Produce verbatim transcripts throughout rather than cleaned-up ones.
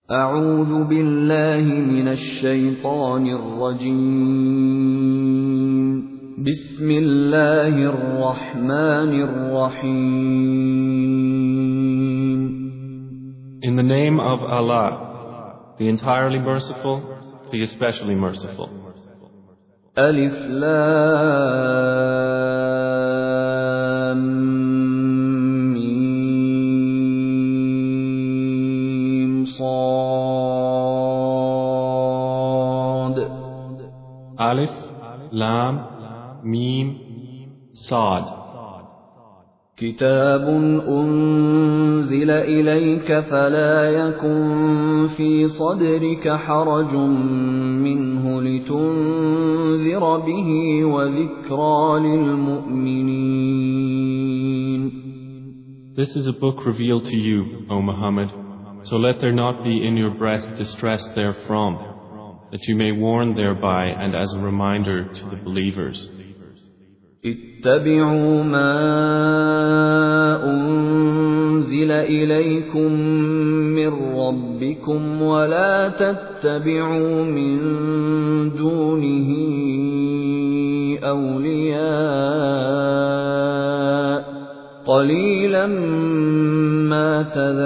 أعوذ بالله من الشيطان الرجيم. بسم الله الرحمن الرحيم. In the name of Allah, the entirely merciful, the especially merciful. ألف لام ميم صاد. Alif, Lam, Mim, Sad. كتاب أنزل إليك فلا يكن في صدرك حرج منه لتنذر به وذكرى للمؤمنين. This is a book revealed to you, O Muhammad, so let there not be in your breast distress therefrom, that you may warn thereby and as a reminder to the believers. اتبعوا ما أنزل إليكم من ربكم ولا تتبعوا من دونه أولياء قليلا ما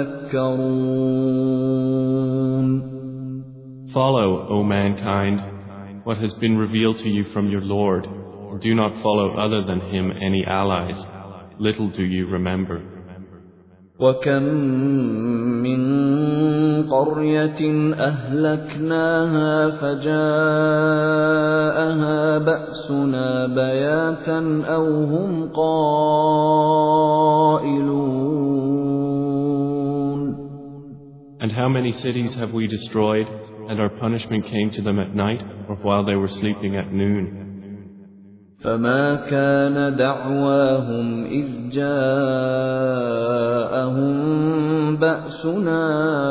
تذكرون. Follow, O mankind, what has been revealed to you from your Lord. Do not follow other than him any allies. Little do you remember. وَكَمْ مِنْ قَرْيَةٍ أَهْلَكْنَاهَا فَجَاءَهَا بَأْسُنَا بَيَاتًا أَوْ هُمْ قَائِلُونَ. And how many cities have we destroyed, and our punishment came to them at night, or while they were sleeping at noon? فما كان دعواهم إذ جاءهم بأسنا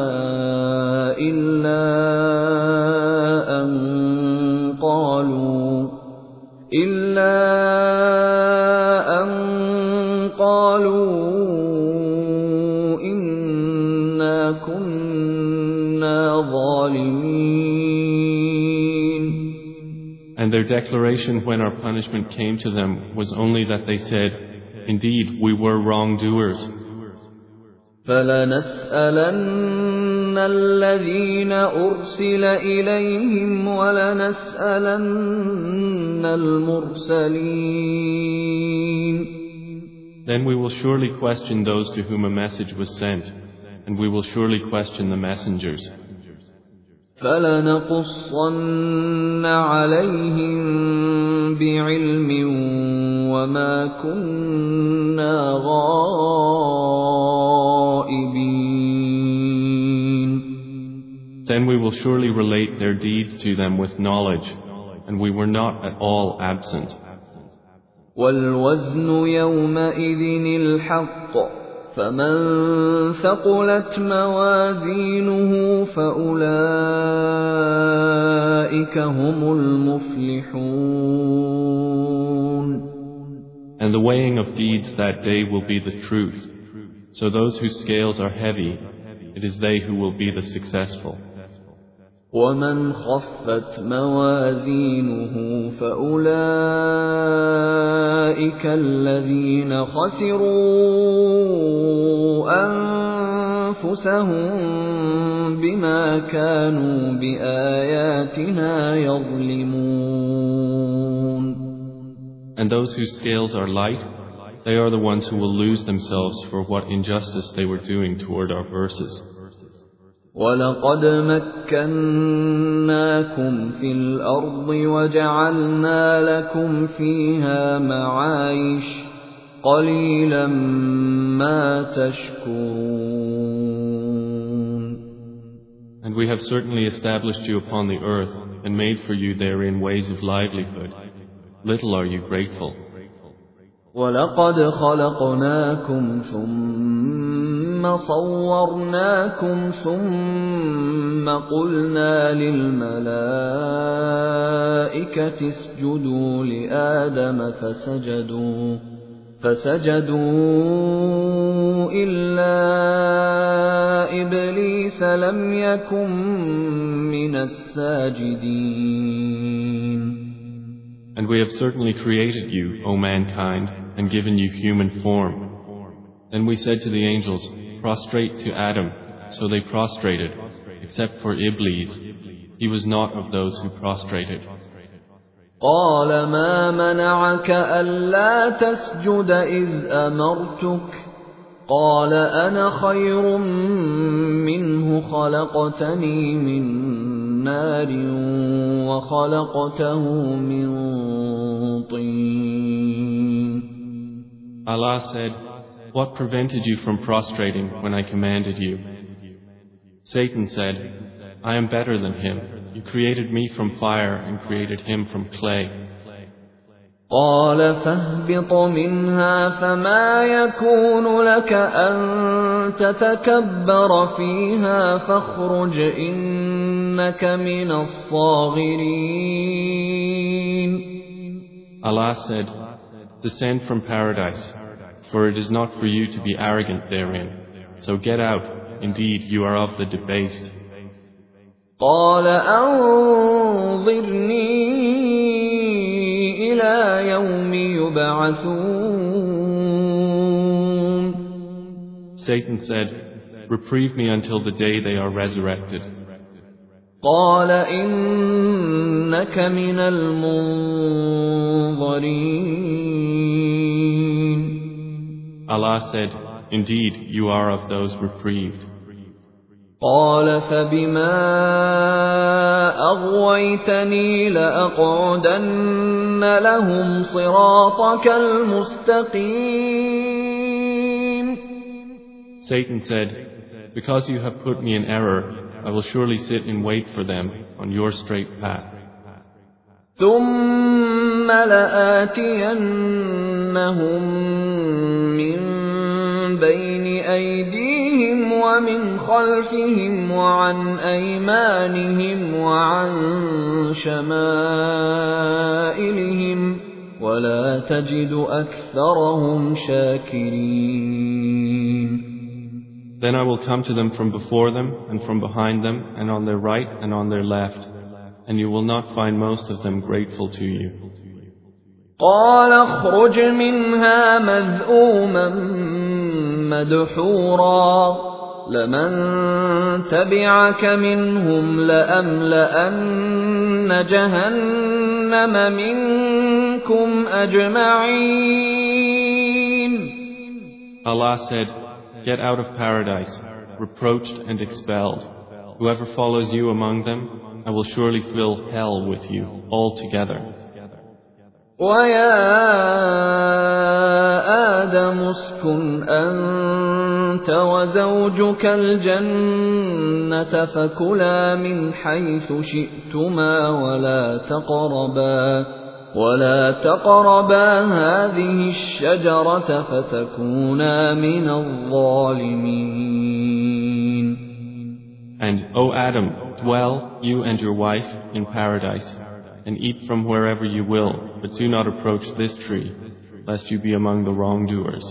إلا أن قالوا إلا أن قالوا إنا كنا ظالمين. And their declaration when our punishment came to them was only that they said, "Indeed, we were wrongdoers." فَلَنَسْأَلَنَّ الَّذِينَ أُرْسِلَ إِلَيْهِمْ وَلَنَسْأَلَنَّ الْمُرْسَلِينَ. Then we will surely question those to whom a message was sent, and we will surely question the messengers. فَلَنَقُصَّنَّ عَلَيْهِمْ بِعِلْمٍ وَمَا كُنَّا غَائِبِينَ. Then we will surely relate their deeds to them with knowledge, and we were not at all absent. وَالْوَزْنُ يَوْمَئِذٍ الْحَقُّ فَمَنْ ثَقُلَتْ موازينه فَأُولَئِكَ هُمُ الْمُفْلِحُونَ. And the weighing of deeds that day will be the truth. So those whose scales are heavy, it is they who will be the successful. وَمَنْ خَفَّتْ موازينه فَأُولَئِكَ الَّذِينَ خَسِرُوا أَنفُسَهُم بِمَا كَانُوا بِآيَاتِنَا يَظْلِمُونَ. And those whose scales are light, they are the ones who will lose themselves for what injustice they were doing toward our verses. وَلَقَدْ مَكَّنَّاكُمْ فِي الْأَرْضِ وَجَعَلْنَا لَكُمْ فِيهَا مَعَايِشَ قَلِيلًا مَا تَشْكُرُونَ. And we have certainly established you upon the earth and made for you therein ways of livelihood. Little are you grateful. وَلَقَدْ خَلَقْنَاكُمْ ثُمَّ صَوَّرْنَاكُمْ ثُمَّ قُلْنَا لِلْمَلَائِكَةِ اسْجُدُوا لِآدَمَ فَسَجَدُوا فسجدوا إلا إبليس لم يكن من الساجدين. And we have certainly created you, O mankind, and given you human form. Then we said to the angels, prostrate to Adam, so they prostrated, except for Iblis. He was not of those who prostrated. قال ما منعك ألا تسجد إذ أمرتك قال أنا خير منه خلقتني من نار وخلقته من طين. Allah said, what prevented you from prostrating when I commanded you? Satan said, I am better than him. You created me from fire and created him from clay. قال فاهبط منها فما يكون لك أن تتكبر فيها فاخرج إنك من الصاغرين. Allah said, descend from paradise, for it is not for you to be arrogant therein. So get out, indeed you are of the debased. قال أنظرني إلى يوم يبعثون. Satan said, reprieve me until the day they are resurrected. قال إنك من المنظرين. Allah said, indeed you are of those reprieved. قال فبما أغويتني لأقعدن لهم صراطك المستقيم. Satan said, because you have put me in error, I will surely sit in wait for them on your straight path. ثم لآتينهم من بين أيديهم ومن خلفهم وعن أيمانهم وعن شمائلهم ولا تجد أكثرهم شاكرين. Then I will come to them from before them and from behind them and on their right and on their left, and you will not find most of them grateful to you. قال اخرج منها مذءوما مدحورا لمن تبعك منهم لأملأن جهنم منكم أجمعين. Allah said, get out of paradise, reproached and expelled. Whoever follows you among them, I will surely fill hell with you altogether. وَيَا آدَمُ اسْكُنْ أَنْتَ وَزَوْجُكَ الْجَنَّةَ فَكُلَا مِنْ حَيْثُ شِئْتُمَا وَلَا تَقْرَبَا وَلَا تَقْرَبَا هَذِهِ الشَّجَرَةَ فَتَكُونَا مِنَ الظَّالِمِينَ. And, O Adam, dwell, you and your wife, in paradise, and eat from wherever you will, but do not approach this tree, lest you be among the wrongdoers.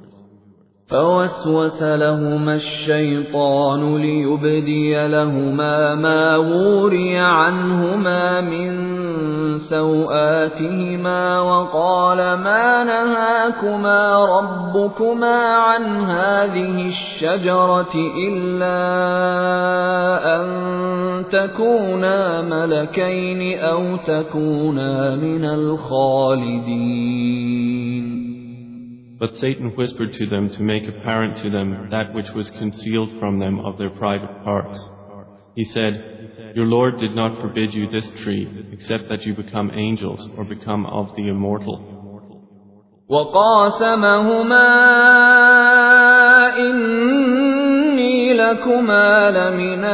فوسوس لهما الشيطان ليبدي لهما ما وري عنهما من سوآتهما وقال ما نهاكما ربكما عن هذه الشجرة إلا أن تكونا ملكين أو تكونا من الخالدين. But Satan whispered to them to make apparent to them that which was concealed from them of their private parts. He said, your Lord did not forbid you this tree, except that you become angels or become of the immortal. وَقَاسَمَهُمَا إِنِّي لَكُمَا لَمِنَ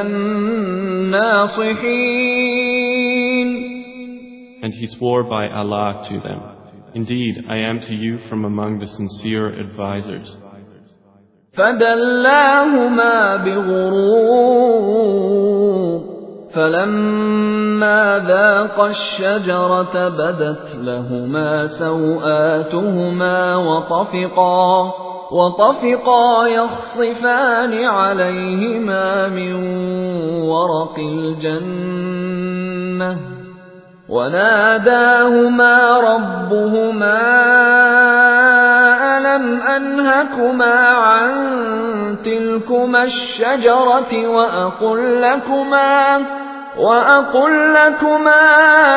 النَّاصِحِينَ. And he swore by Allah to them, indeed, I am to you from among the sincere advisers. فَدَلَّاهُمَا بِغُرُورٍ فلما ذاقا الشجرة بدت لهما سوآتهما وطفقا وطفقا يخصفان عليهما من ورق الجنة وناداهما ربهما ألم أنهكما عن تلكما الشجرة وأقل لكما وأقل لكما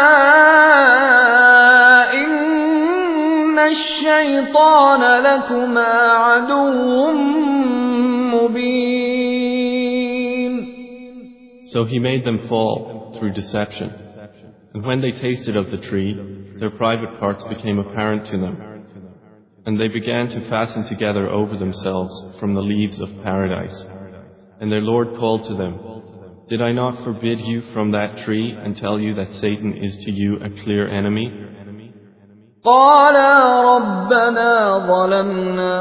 إن الشيطان لكما عدو مبين. So he made them fall through deception. And when they tasted of the tree, their private parts became apparent to them. And they began to fasten together over themselves from the leaves of paradise. And their Lord called to them, "Did I not forbid you from that tree and tell you that Satan is to you a clear enemy?" قَالَا رَبَّنَا ظَلَمْنَا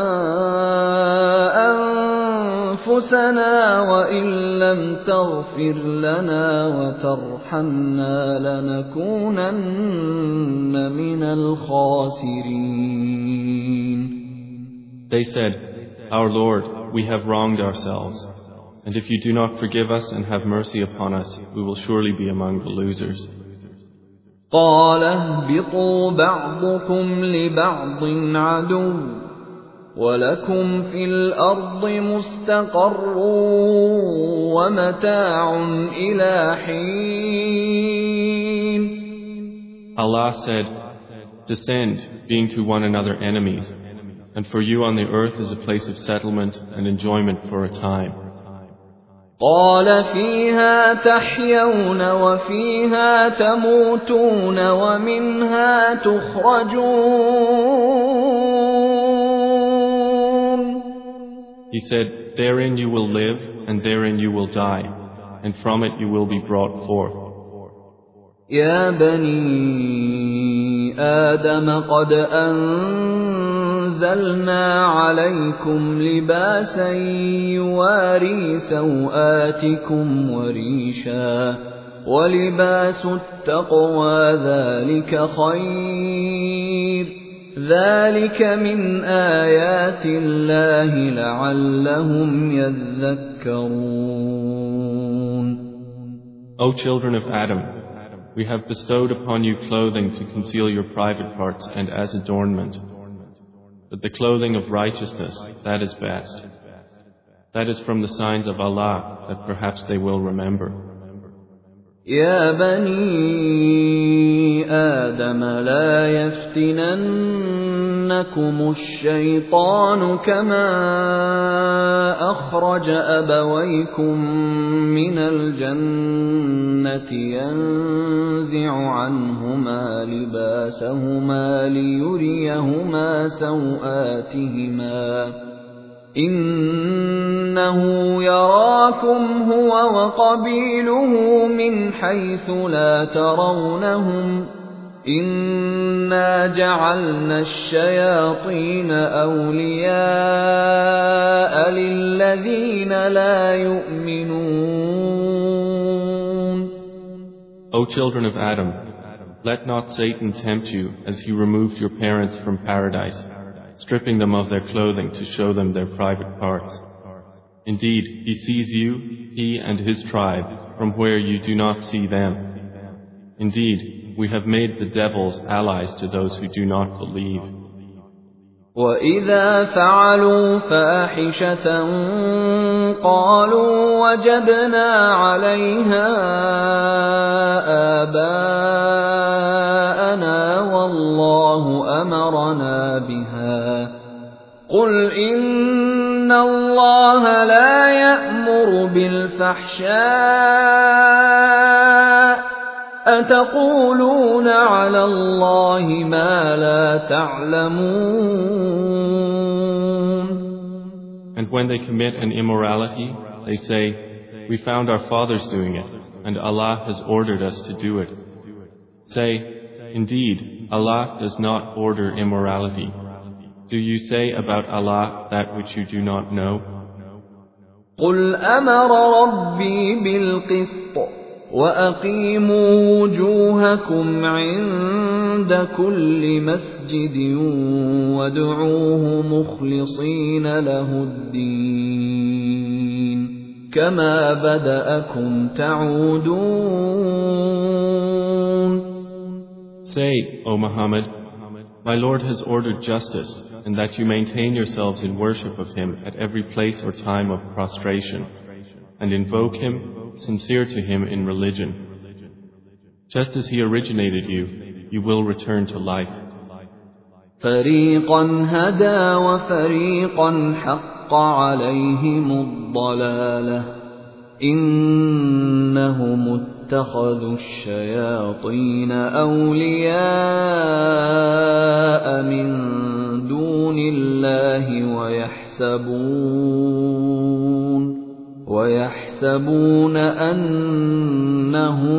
أَنفُسَنَا وَإِن لَّمْ تَغْفِرْ لَنَا وَتَرْحَمْنَا لَنَكُونَنَّ مِنَ الْخَاسِرِينَ. They said, "Our Lord, we have wronged ourselves, and if you do not forgive us and have mercy upon us, we will surely be among the losers." قَالَ اهْبِطُوا بَعْضُكُمْ لِبَعْضٍ عَدُوٌّ وَلَكُمْ فِي الْأَرْضِ مُسْتَقَرٌّ وَمَتَاعٌ إِلَى حِينٍ. Allah said, "Descend, being to one another enemies, and for you on the earth is a place of settlement and enjoyment for a time." قَالَ فِيهَا تَحْيَوْنَ وَفِيهَا تَمُوتُونَ وَمِنْهَا تُخْرَجُونَ. He said, "Therein you will live, and therein you will die, and from it you will be brought forth." يَا بَنِي آدَمَ قَدْ أَنزَلْنَا عَلَيْكُمْ لِبَاسًا يُوَارِي سَوْآتِكُمْ وَرِيشًا وَلِبَاسُ التَّقْوَى ذَلِكَ خَيْرٌ ذَلِكَ مِنْ آيَاتِ اللَّهِ لَعَلَّهُمْ يَذَّكَّرُونَ. O children of Adam, we have bestowed upon you clothing to conceal your private parts and as adornment. But the clothing of righteousness, that is best. That is from the signs of Allah that perhaps they will remember. يا بني آدم لا يفتننكم الشيطان كما أخرج أبويكم من الجنة ينزع عنهما لباسهما ليريهما سوآتهما إنه يراكم هو وقبيله من حيث لا ترونهم إنا جعلنا الشياطين أولياء للذين لا يؤمنون. O children of Adam, let not Satan tempt you as he removed your parents from paradise, stripping them of their clothing to show them their private parts. Indeed, he sees you, he and his tribe, from where you do not see them. Indeed, we have made the devils allies to those who do not believe. وَإِذَا فَعَلُوا فَاحِشَةً قَالُوا وَجَدْنَا عَلَيْهَا آبَاءَنَا وَاللَّهُ أَمَرَنَا بِهَا قُلْ إِنَّ اللَّهَ لَا يَأْمُرُ بِالْفَحْشَاءِ أَتَقُولُونَ عَلَى اللَّهِ مَا لَا تَعْلَمُونَ. And when they commit an immorality, they say, "We found our fathers doing it, and Allah has ordered us to do it." Say, "Indeed, Allah does not order immorality. Do you say about Allah that which you do not know?" قُلْ أَمَرَ رَبِّي بِالْقِسْطِ وأقيموا وجوهكم عند كل مسجد وادعوه مخلصين له الدين كما بدأكم تعودون. Say, O Muhammad, my Lord has ordered justice, and that you maintain yourselves in worship of Him at every place or time of prostration, and invoke Him, sincere to Him in religion. Just as He originated you, you will return to life. فريقا هدى وفريقا حق عليهم الضلالة إنهم اتخذوا الشياطين أولياء من دون الله ويحسبون ويحسبون أنهم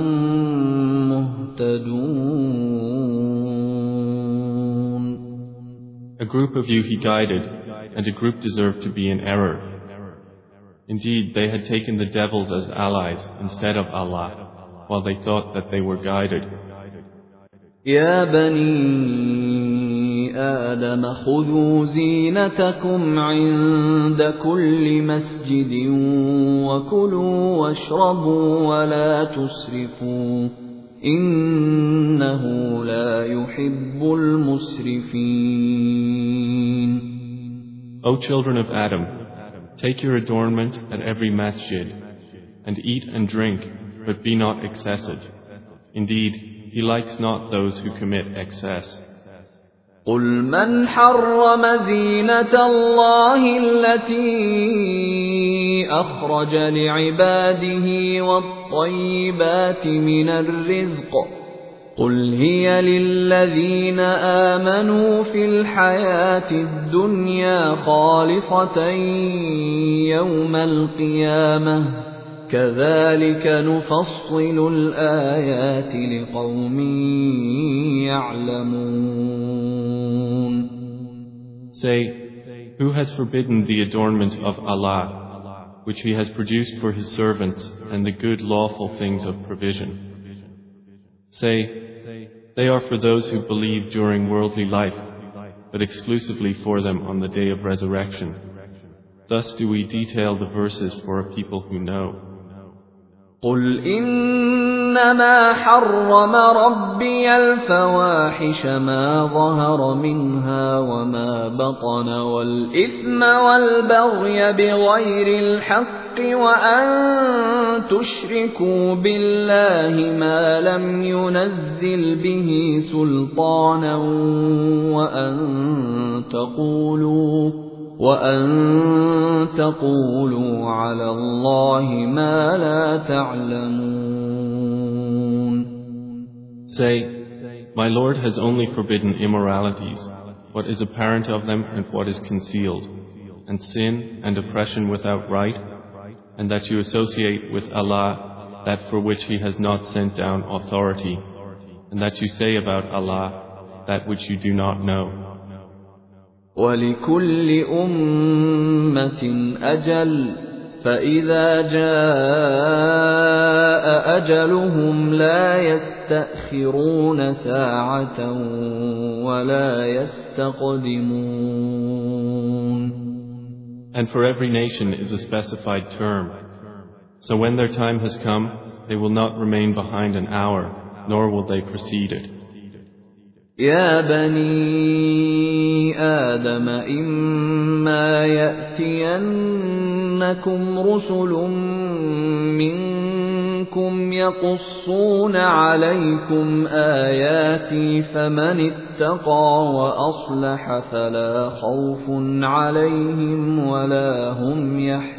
مهتدون. A group of you He guided, and a group deserved to be in error. Indeed, they had taken the devils as allies instead of Allah, while they thought that they were guided. يا بني آدم خذوا زينتكم عند كل مسجد وكلوا واشربوا ولا تسرفوا إنه لا يحب المسرفين. O children of Adam, take your adornment at every masjid, and eat and drink, but be not excessive. Indeed, He likes not those who commit excess. قل من حرم زينة الله التي أخرج لعباده والطيبات من الرزق قل هي للذين آمنوا في الحياة الدنيا خالصة يوم القيامة كذلك نفصل الآيات لقوم يعلمون. Say, who has forbidden the adornment of Allah, which He has produced for His servants, and the good lawful things of provision? Say, they are for those who believe during worldly life, but exclusively for them on the day of resurrection. Thus do we detail the verses for a people who know. قل إنما حرم ربي الفواحش ما ظهر منها وما بطن والإثم والبغي بغير الحق وأن تشركوا بالله ما لم ينزل به سلطانا وأن تقولوا وأن تقولوا على الله ما لا تعلمون. Say, my Lord has only forbidden immoralities, what is apparent of them and what is concealed, and sin and oppression without right, and that you associate with Allah that for which He has not sent down authority, and that you say about Allah that which you do not know. وَلِكُلِّ أُمَّةٍ أَجَلٌ فَإِذَا جَاءَ أَجَلُهُمْ لَا يَسْتَأْخِرُونَ سَاعَةً وَلَا يَسْتَقْدِمُونَ. And for every nation is a specified term. So when their time has come, they will not remain behind an hour, nor will they precede it. يا بني آدم إما يأتينكم رسل منكم يقصون عليكم آياتي فمن اتقى وأصلح فلا خوف عليهم ولا هم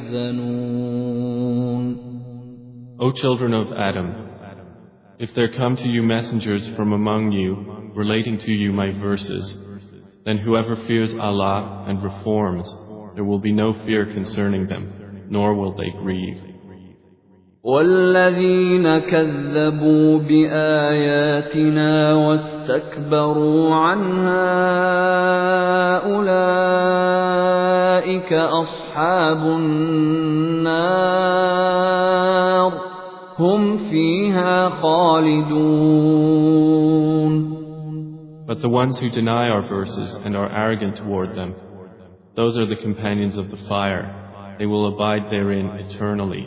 يحزنون. O children of Adam, if there come to you messengers from among you relating to you my verses, then whoever fears Allah and reforms, there will be no fear concerning them, nor will they grieve. وَالَّذِينَ كَذَّبُوا بِآيَاتِنَا وَاسْتَكْبَرُوا عَنْهَا أُولَئِكَ أَصْحَابُ النَّارِ هم فيها خالدون. But the ones who deny our verses and are arrogant toward them, those are the companions of the fire. They will abide therein eternally.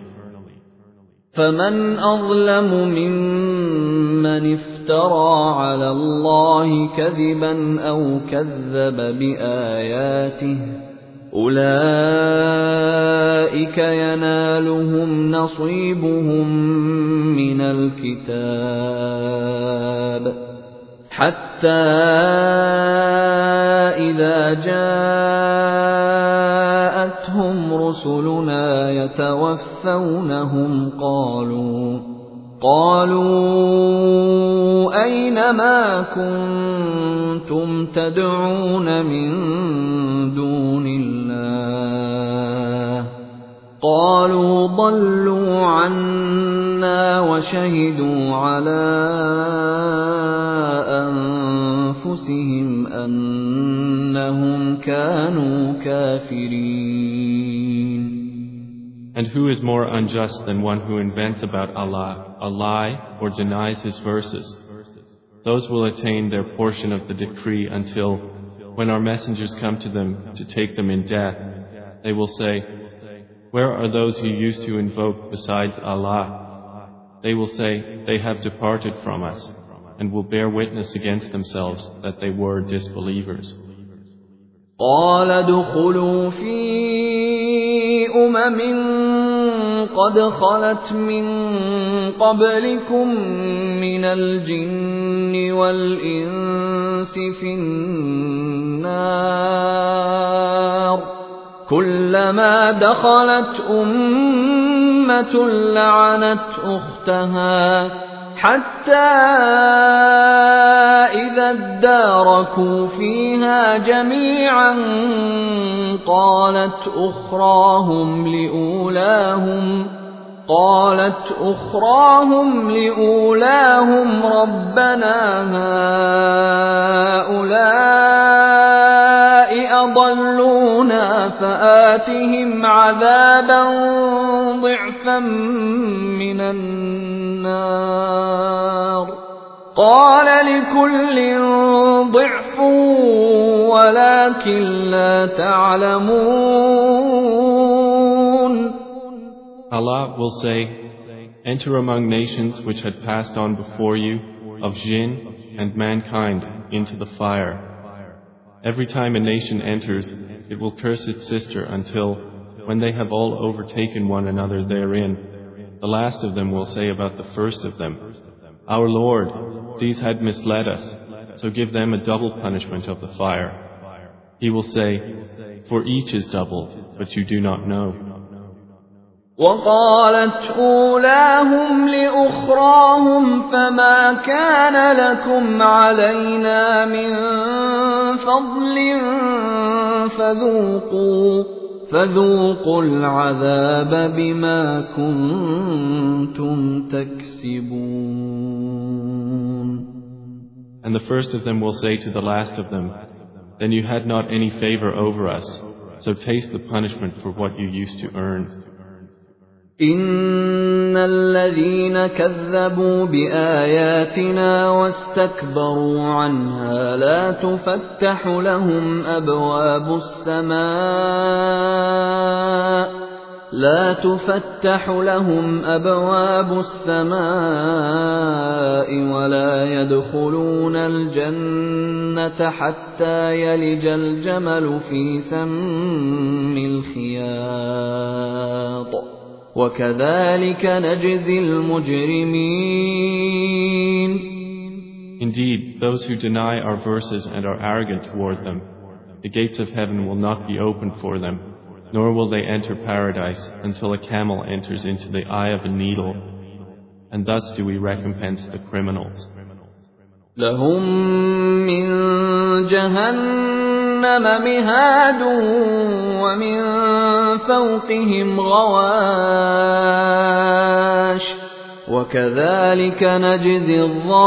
فمن أظلم ممن افترى على الله كذبا أو كذب بآياته أولئك ينالهم نصيبهم من الكتاب حتى إذا جاءتهم رسلنا يتوفونهم قالوا قالوا أين ما كنتم تدعون من دون الله قالوا ضلوا عنا وشهدوا على أنفسهم أنهم كانوا كافرين. And who is more unjust than one who invents about Allah a lie or denies His verses? Those will attain their portion of the decree until, when our messengers come to them to take them in death, they will say, where are those you used to invoke besides Allah? They will say, they have departed from us, and will bear witness against themselves that they were disbelievers. قال ادخلوا في أمم قد خلت من قبلكم من الجن والإنس في النار كلما دخلت أمة لعنت أختها حتى إذا اداركوا فيها جميعا قالت أخراهم لأولاهم قالت أخراهم لأولاهم ربنا هؤلاء أضلونا فآتهم عذابا ضعفا من النار قال لكل ضعف ولكن لا تعلمون. Allah will say, enter among nations which had passed on before you, of jinn and mankind, into the fire. Every time a nation enters, it will curse its sister until, when they have all overtaken one another therein, the last of them will say about the first of them, Our Lord, these had misled us, so give them a double punishment of the fire. He will say, for each is doubled, but you do not know. وقالت أولاهم لأخراهم فما كان لكم علينا من فضل فذوقوا فذوقوا العذاب بما كنتم تكسبون. And the first of them will say to the last of them, then you had not any favor over us, so taste the punishment for what you used to earn. إن الذين كذبوا بآياتنا واستكبروا عنها لا تفتح لهم أبواب السماء لا تفتح لهم أبواب السماء ولا يدخلون الجنة حتى يلج الجمل في سم الخياط وكذلك نجزي المجرمين. Indeed, those who deny our verses and are arrogant toward them, the gates of heaven will not be opened for them, nor will they enter paradise until a camel enters into the eye of a needle, and thus do we recompense the criminals. لهم من جهنم مهاد ومن فوقهم غواش وكذلك نجزي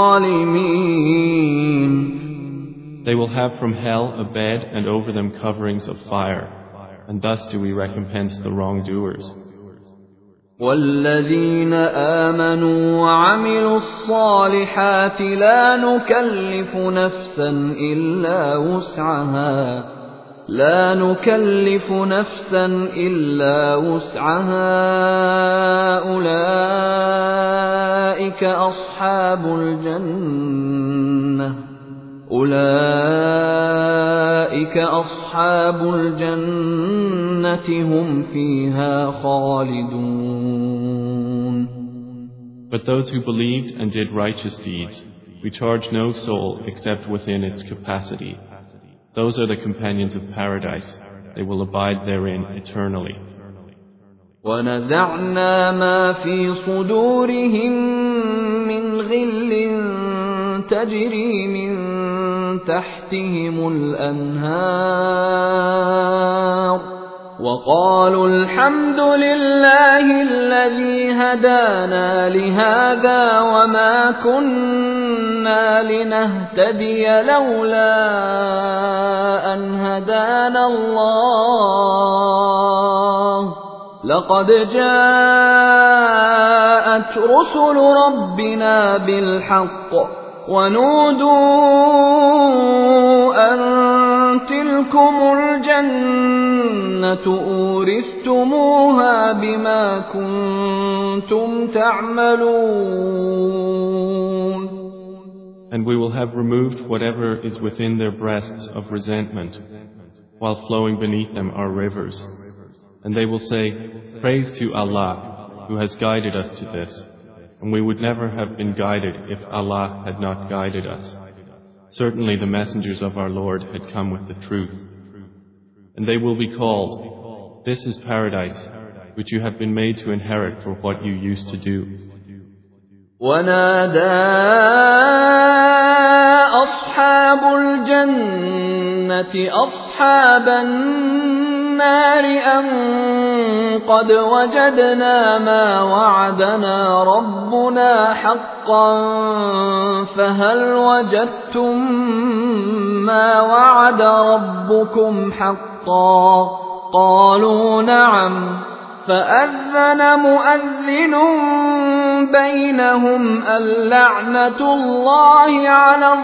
الظالمين. They will have from hell a bed and over them coverings of fire, and thus do we recompense the wrongdoers. والذين آمنوا وعملوا الصالحات لا نكلف نفسا إلا وسعها لا نكلف نفسا إلا وسعها أولئك أصحاب الجنة أولئك أصحاب الجنة هم فيها خالدون. But those who believed and did righteous deeds, we charge no soul except within its capacity. Those are the companions of paradise. They will abide therein eternally. وَنَزَعْنَا مَا فِي صُدُورِهِم مِّنْ غِلٍّ تَجْرِي مِن تَحْتِهِمُ الْأَنْهَارُ وَقَالُوا الْحَمْدُ لِلَّهِ الَّذِي هَدَانَا لِهَذَا وَمَا كُنَّا لِنَهْتَدِيَ لَوْلَا أَنْ هَدَانَا اللَّهُ لَقَدْ جَاءَتْ رُسُلُ رَبِّنَا بِالْحَقِّ وَنُودُوا أَن تِلْكُمُ الْجَنَّةُ أُورِثْتُمُوهَا بِمَا كُنتُمْ تَعْمَلُونَ. And we will have removed whatever is within their breasts of resentment, while flowing beneath them are rivers. And they will say, praise to Allah, who has guided us to this, and we would never have been guided if Allah had not guided us. Certainly the messengers of our Lord had come with the truth. And they will be called, this is paradise, which you have been made to inherit for what you used to do. وَنَادَى أَصْحَابُ الْجَنَّةِ أَصْحَابَ النَّارِ أَن قَدْ وَجَدْنَا مَا وَعَدَنَا رَبُّنَا حَقًّا فَهَلْ وَجَدتُّم مَّا وَعَدَ رَبُّكُمْ حَقًّا قَالُوا نَعَمْ فَأَذَّنَ مُؤَذِّنٌ بَيْنَهُمْ اللَّعْنَةُ اللَّهِ عَلَى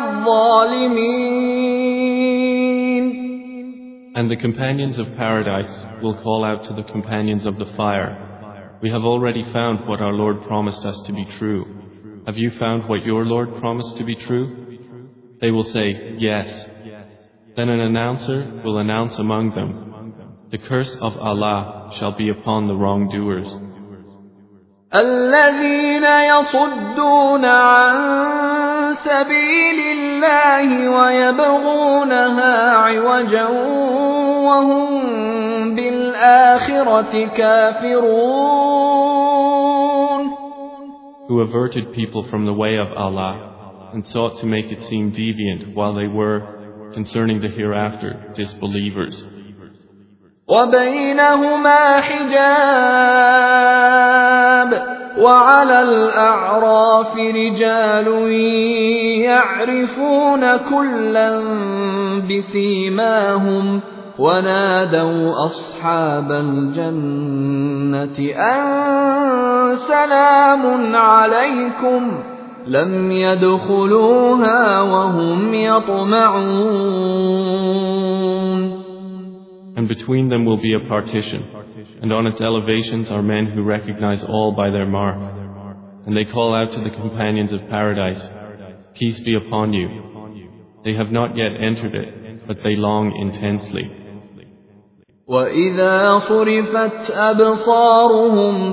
الظَّالِمِينَ. And the companions of paradise will call out to the companions of the fire, we have already found what our Lord promised us to be true. Have you found what your Lord promised to be true? They will say, yes. Then an announcer will announce among them, the curse of Allah shall be upon the wrongdoers. الذين يصدون عن سبيل الله ويبغونها عوجا وهم بالآخرة كافرون. Who averted people from the way of Allah and sought to make it seem deviant while they were, concerning the hereafter, disbelievers. وبينهما حجاب وعلى الأعراف رجال يعرفون كلا بسيماهم ونادوا أصحاب الجنة أن سلام عليكم لم يدخلوها وهم يطمعون. And between them will be a partition, and on its elevations are men who recognize all by their mark. And they call out to the companions of paradise, peace be upon you. They have not yet entered it, but they long intensely. وَإِذَا صُرِفَتْ أَبْصَارُهُمْ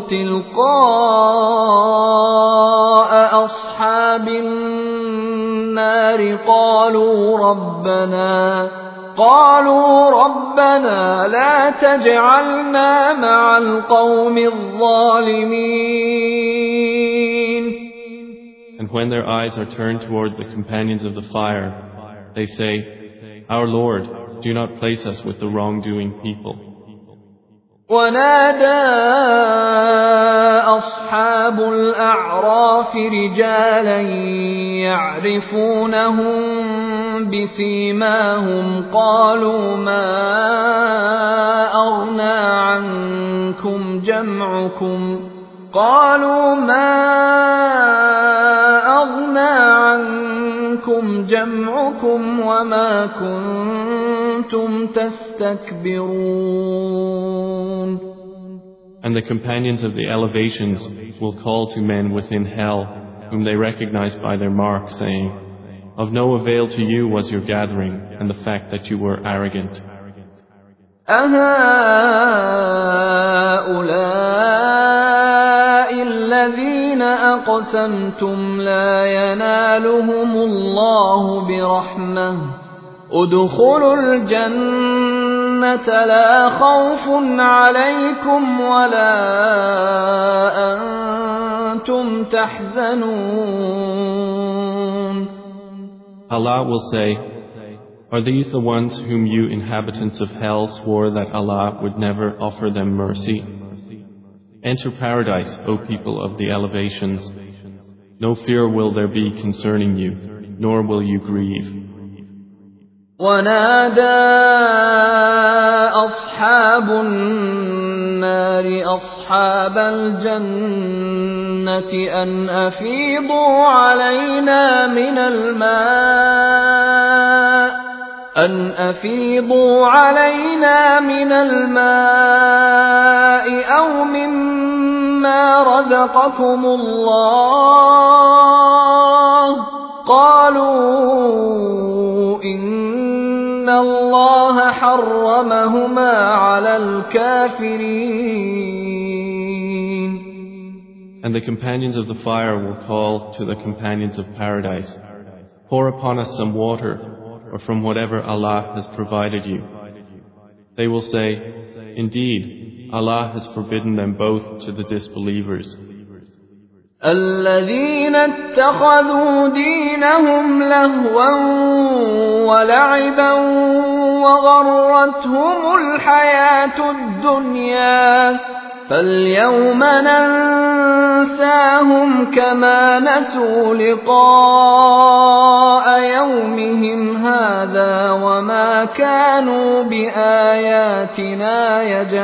تِلْقَاءَ أَصْحَابِ النَّارِ قَالُوا رَبَّنَا قالوا ربنا لا تجعلنا مع القوم الظالمين. And when their eyes are turned toward the companions of the fire, they say, Our Lord, do not place us with the wrongdoing people. ونادى أصحاب الأعراف رجالا يعرفونهم بسيماهم قالوا ما أغنى عنكم جمعكم قالوا ما أغنى عنكم جمعكم وما كنتم تستكبرون. And the companions of the elevations will call to men within hell, whom they recognize by their mark, saying, of no avail to you was your gathering and the fact that you were arrogant. أهؤلاء الذين أقسمتم لا ينالهم الله برحمة ادخلوا الجنة لا خوف عليكم ولا أنتم تحزنون. Allah will say, are these the ones whom you inhabitants of hell swore that Allah would never offer them mercy? Enter paradise, O people of the elevations. No fear will there be concerning you, nor will you grieve. ونادى أصحاب النار أصحاب الجنة أن أفيضوا علينا من الماء أن أفيضوا علينا من الماء أو مما رزقكم الله قالوا إن الله حرمهما على الكافرين. And the companions of the fire will call to the companions of paradise, pour upon us some water, or from whatever Allah has provided you. They will say, indeed, Allah has forbidden them both to the disbelievers. الذين اتخذوا دينهم لهوا ولعبا وغرتهم الحياة الدنيا فاليوم ننساهم كما نسوا لقاء يومهم هذا وما كانوا بآياتنا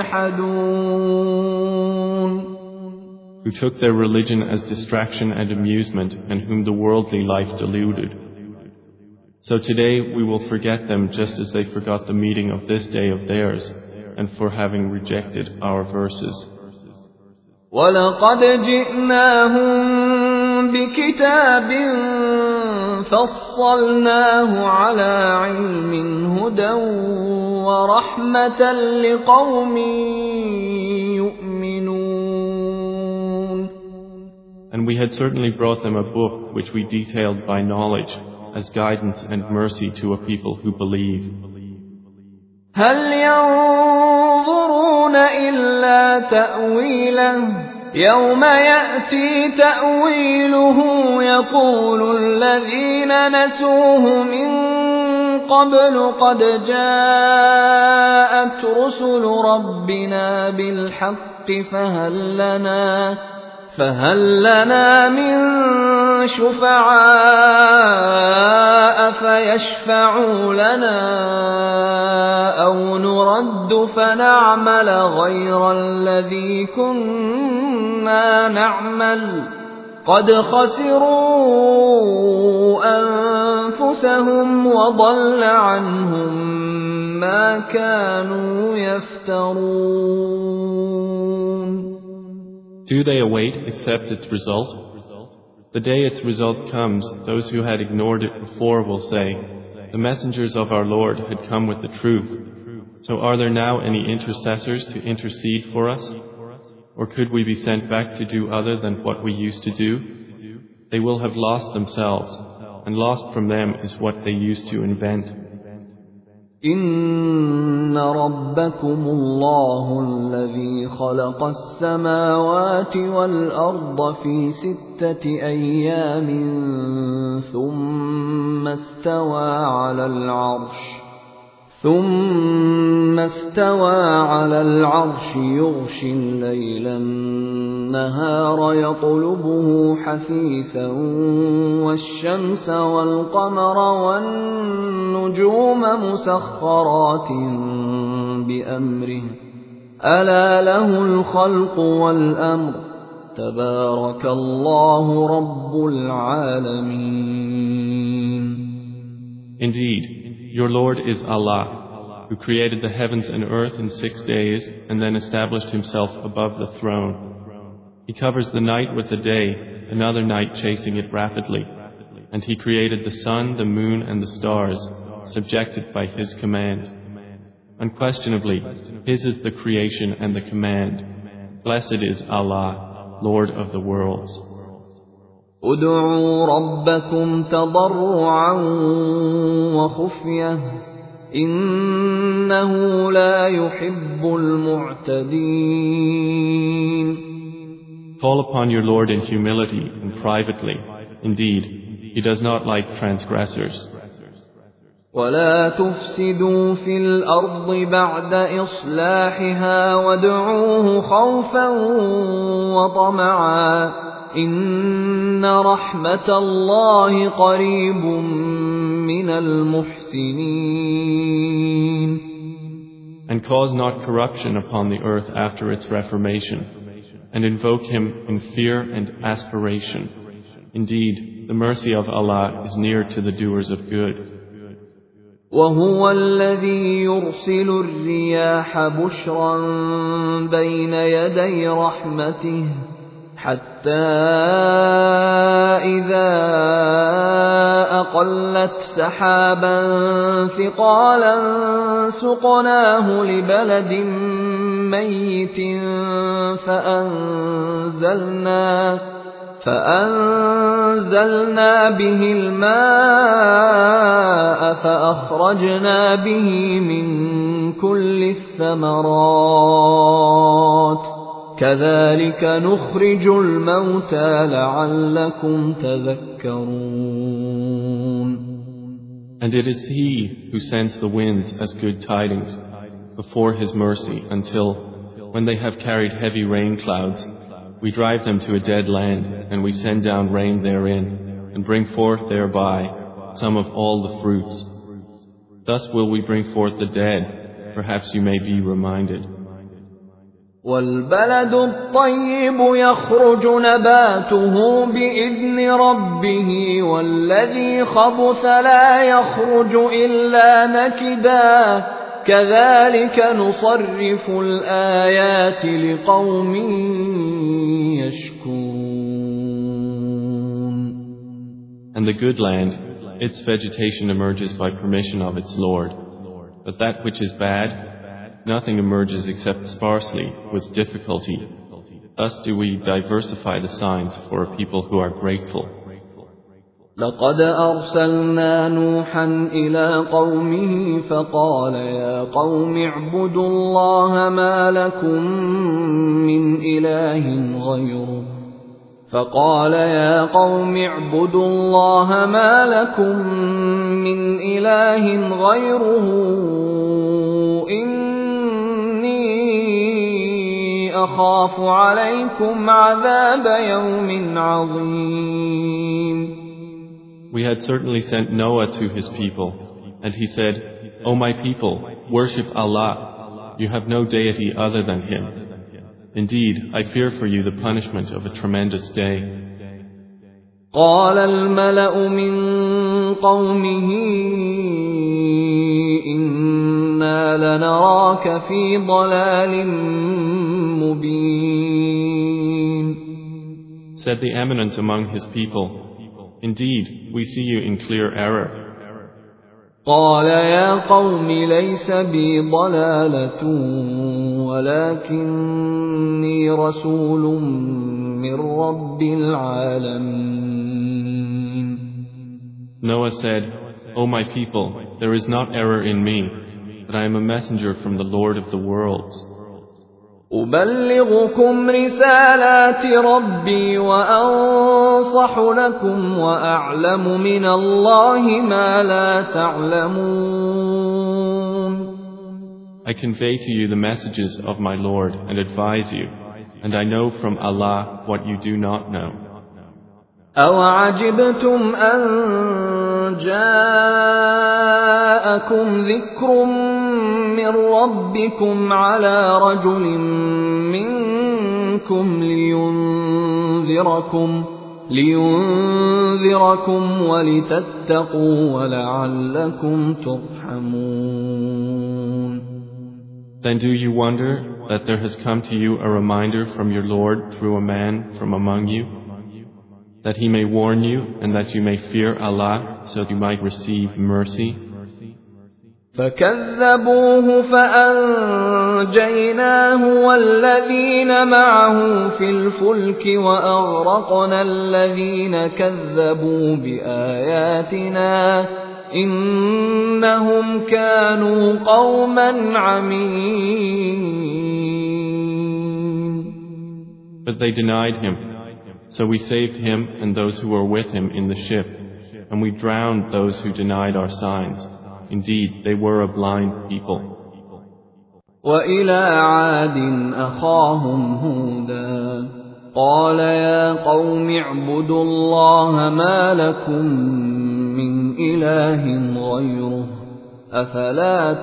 يجحدون. Who took their religion as distraction and amusement and whom the worldly life deluded. So today we will forget them just as they forgot the meeting of this day of theirs and for having rejected our verses. وَلَقَدْ جِئْنَاهُمْ بِكِتَابٍ فَصَّلْنَاهُ عَلَى عِلْمٍ هُدًى وَرَحْمَةً لِقَوْمٍ يُؤْمِنُونَ. And we had certainly brought them a book which we detailed by knowledge as guidance and mercy to a people who believe. هل ينظرون إلا تأويله يوم يأتي تأويله يقول الذين نسوه من قبل قد جاءت رسل ربنا بالحق فهل لنا فهل لنا من شفعاء فيشفعوا لنا أو نرد فنعمل غير الذي كنا نعمل قد خسروا أنفسهم وضل عنهم ما كانوا يفترون. Do they await except its result? The day its result comes, those who had ignored it before will say, the messengers of our Lord had come with the truth. So are there now any intercessors to intercede for us? Or could we be sent back to do other than what we used to do? They will have lost themselves, and lost from them is what they used to invent. إن ربكم الله الذي خلق السماوات والأرض في ستة أيام ثم استوى على العرش ثم استوى على العرش يغشي الليل النهار يطلبه حثيثا والشمس والقمر والنجوم مسخرات بأمره ألا له الخلق والأمر تبارك الله رب العالمين. Indeed, your Lord is Allah, who created the heavens and earth in six days and then established himself above the throne. He covers the night with the day, another night chasing it rapidly. And he created the sun, the moon, and the stars, subjected by his command. Unquestionably, his is the creation and the command. Blessed is Allah, Lord of the worlds. ادعوا ربكم تضرعا وخفية إنه لا يحب المعتدين. Call upon your Lord in humility and privately. Indeed, He does not like transgressors. ولا تفسدوا في الأرض بعد إصلاحها وادعوه خوفا وطمعا إن رحمة الله قريب من المحسنين. And cause not corruption upon the earth after its reformation, and invoke Him in fear and aspiration. Indeed, the mercy of Allah is near to the doers of good. وهو الذي يرسل الرياح بشرا بين يدي رحمته حتى إذا أقلت سحابا ثقالا سقناه لبلد ميت فأنزلنا فأنزلنا به الماء فأخرجنا به من كل الثمرات كذلك نخرج الموتى لعلكم تذكرون. And it is He who sends the winds as good tidings before His mercy until, when they have carried heavy rain clouds, we drive them to a dead land, and we send down rain therein, and bring forth thereby some of all the fruits. Thus will we bring forth the dead, perhaps you may be reminded. وَالْبَلَدُ الطَّيِّبُ يَخْرُجُ نَبَاتُهُ بِإِذْنِ رَبِّهِ وَالَّذِي خَبُثَ لَا يَخْرُجُ إِلَّا نَكِدًا كَذَلِكَ نُصَرِّفُ الْآيَاتِ لِقَوْمٍ يَشْكُرُونَ. And the good land, its vegetation emerges by permission of its Lord. But that which is bad, nothing emerges except sparsely, with difficulty. Thus do we diversify the signs for a people who are grateful. لقد أرسلنا نوحا إلى قومه فقال يا قوم اعبدوا الله ما لكم من إله غيره فقال يا قوم اعبدوا الله ما لكم من إله غيره إني أخاف عليكم عذاب يوم عظيم. We had certainly sent Noah to his people, and he said, O my people, worship Allah. You have no deity other than Him. Indeed, I fear for you the punishment of a tremendous day. قال الملأ من قومه إنا لنراك في ضلال مبين. Said the eminent among his people, Indeed, we see you in clear error. قال يا قوم ليس بي ضلالة ولكني رسول من رب العالمين. Noah said, O my people, there is not error in me, but I am a messenger from the Lord of the worlds. أبلغكم رسالات ربي وأنصح لكم وأعلم من الله ما لا تعلمون. I convey to you the messages of my Lord and advise you, and I know from Allah what you do not know. أَوَعَجِبْتُمْ أَنْ جَاءَكُمْ ذِكْرٌ مِّن رَّبِّكُمْ عَلَى رَجُلٍ منكم لينذركم لينذركم ولتتقوا ولعلكم ترحمون. Then do you wonder that there has come to you a reminder from your Lord through a man from among you, that he may warn you and that you may fear Allah so you might receive mercy? فكذبوه فأنجيناه والذين معه في الفلك وأغرقنا الذين كذبوا بآياتنا إنهم كانوا قوما عمين. But they denied him, so we saved him and those who were with him in the ship, and we drowned those who denied our signs. Indeed, they were a blind people. وإلى عاد أخاهم هودا قال يا قوم اعبدوا الله ما لكم من إله غيره أفلا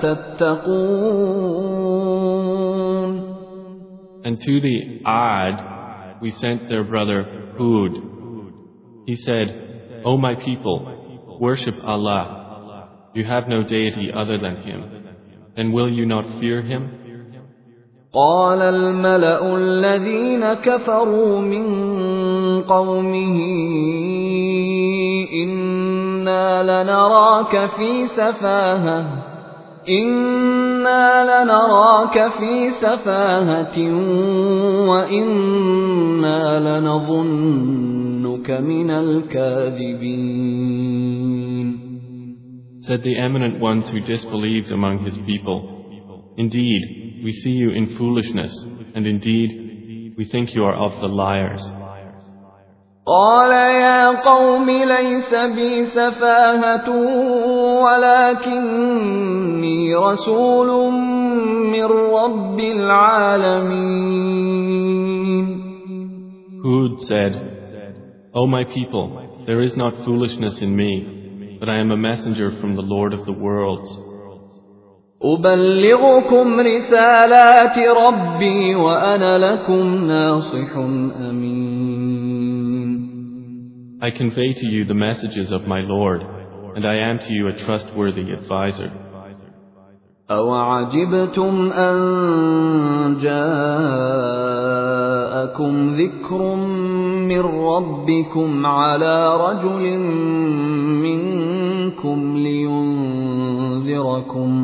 تتقون. And to the Ad we sent their brother Hud. He said, O my people, worship Allah. You have no deity other than Him. Then will you not fear Him? قال الملأ الذين كفروا من قومه إنا لنراك في سفاهة إنا لنراك في سفاهة وإنا لنظنك من الكاذبين. Said the eminent ones who disbelieved among his people, indeed, we see you in foolishness, and indeed, we think you are of the liars. قال يا قوم ليس بي سفاهة ولكني رسول من رب العالمين. Hud said, O my people, there is not foolishness in me, but I am a messenger from the Lord of the worlds. أبلغكم رسالات ربي وأنا لكم ناصح أمين. I convey to you the messages of my Lord, and I am to you a trustworthy advisor. أوعجبتم أن جاءكم ذكر من ربكم على رجل منكم لينذركم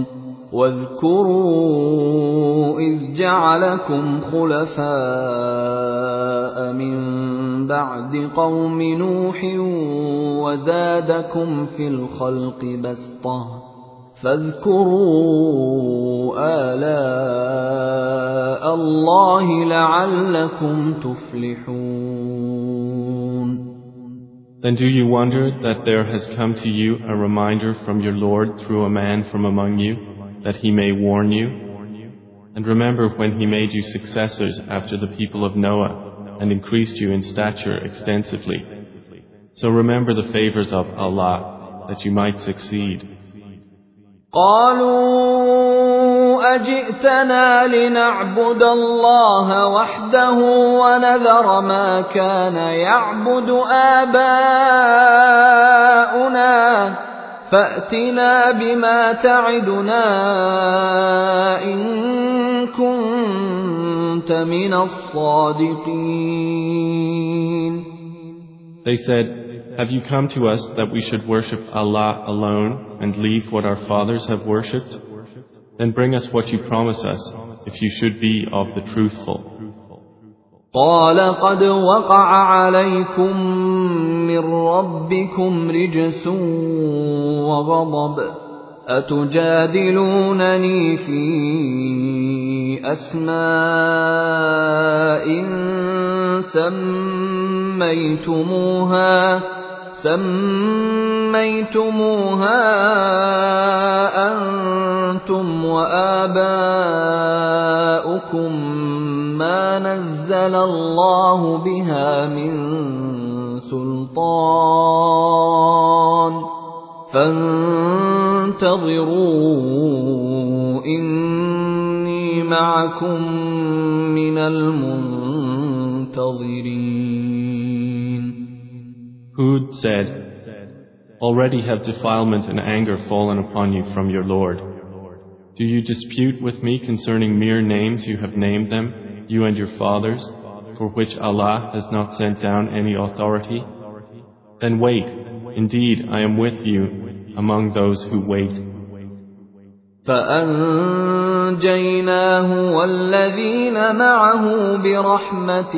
واذكروا إذ جعلكم خلفاء من بعد قوم نوح وزادكم في الخلق بسطة فاذكروا آلاء الله لعلكم تفلحون. Then do you wonder that there has come to you a reminder from your Lord through a man from among you, that he may warn you? And remember when he made you successors after the people of Noah and increased you in stature extensively. So remember the favors of Allah, that you might succeed. قالوا أجئتنا لنعبد الله وحده ونذر ما كان يعبد آباؤنا فأتنا بما تعدنا إن كنت من الصادقين. They said, have you come to us that we should worship Allah alone and leave what our fathers have worshipped? Then bring us what you promise us, if you should be of the truthful. قال قد وقع عليكم من ربكم رجس وغضب أتجادلونني في أسماء سميتموها سميتموها أنتم وآباؤكم ما نزل الله بها من سلطان فانتظروا إني معكم من المنظرين. مُنْتَظِرِينَ. Hud said, "Already have defilement and anger fallen upon you from your Lord. Do you dispute with me concerning mere names you have named them, you and your fathers, for which Allah has not sent down any authority? Then wait, indeed I am with you among those who wait." فَأَنْجَيْنَاهُ وَالَّذِينَ مَعَهُ بِرَحْمَةٍ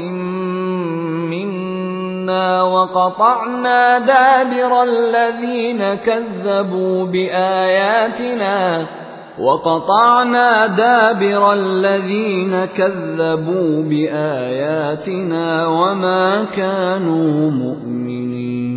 مِنَّا وَقَطَعْنَا دَابِرَ الَّذِينَ كَذَّبُوا بِآيَاتِنَا وَقَطَعْنَا دَابِرَ الَّذِينَ كَذَّبُوا بِآيَاتِنَا وَمَا كَانُوا مُؤْمِنِينَ.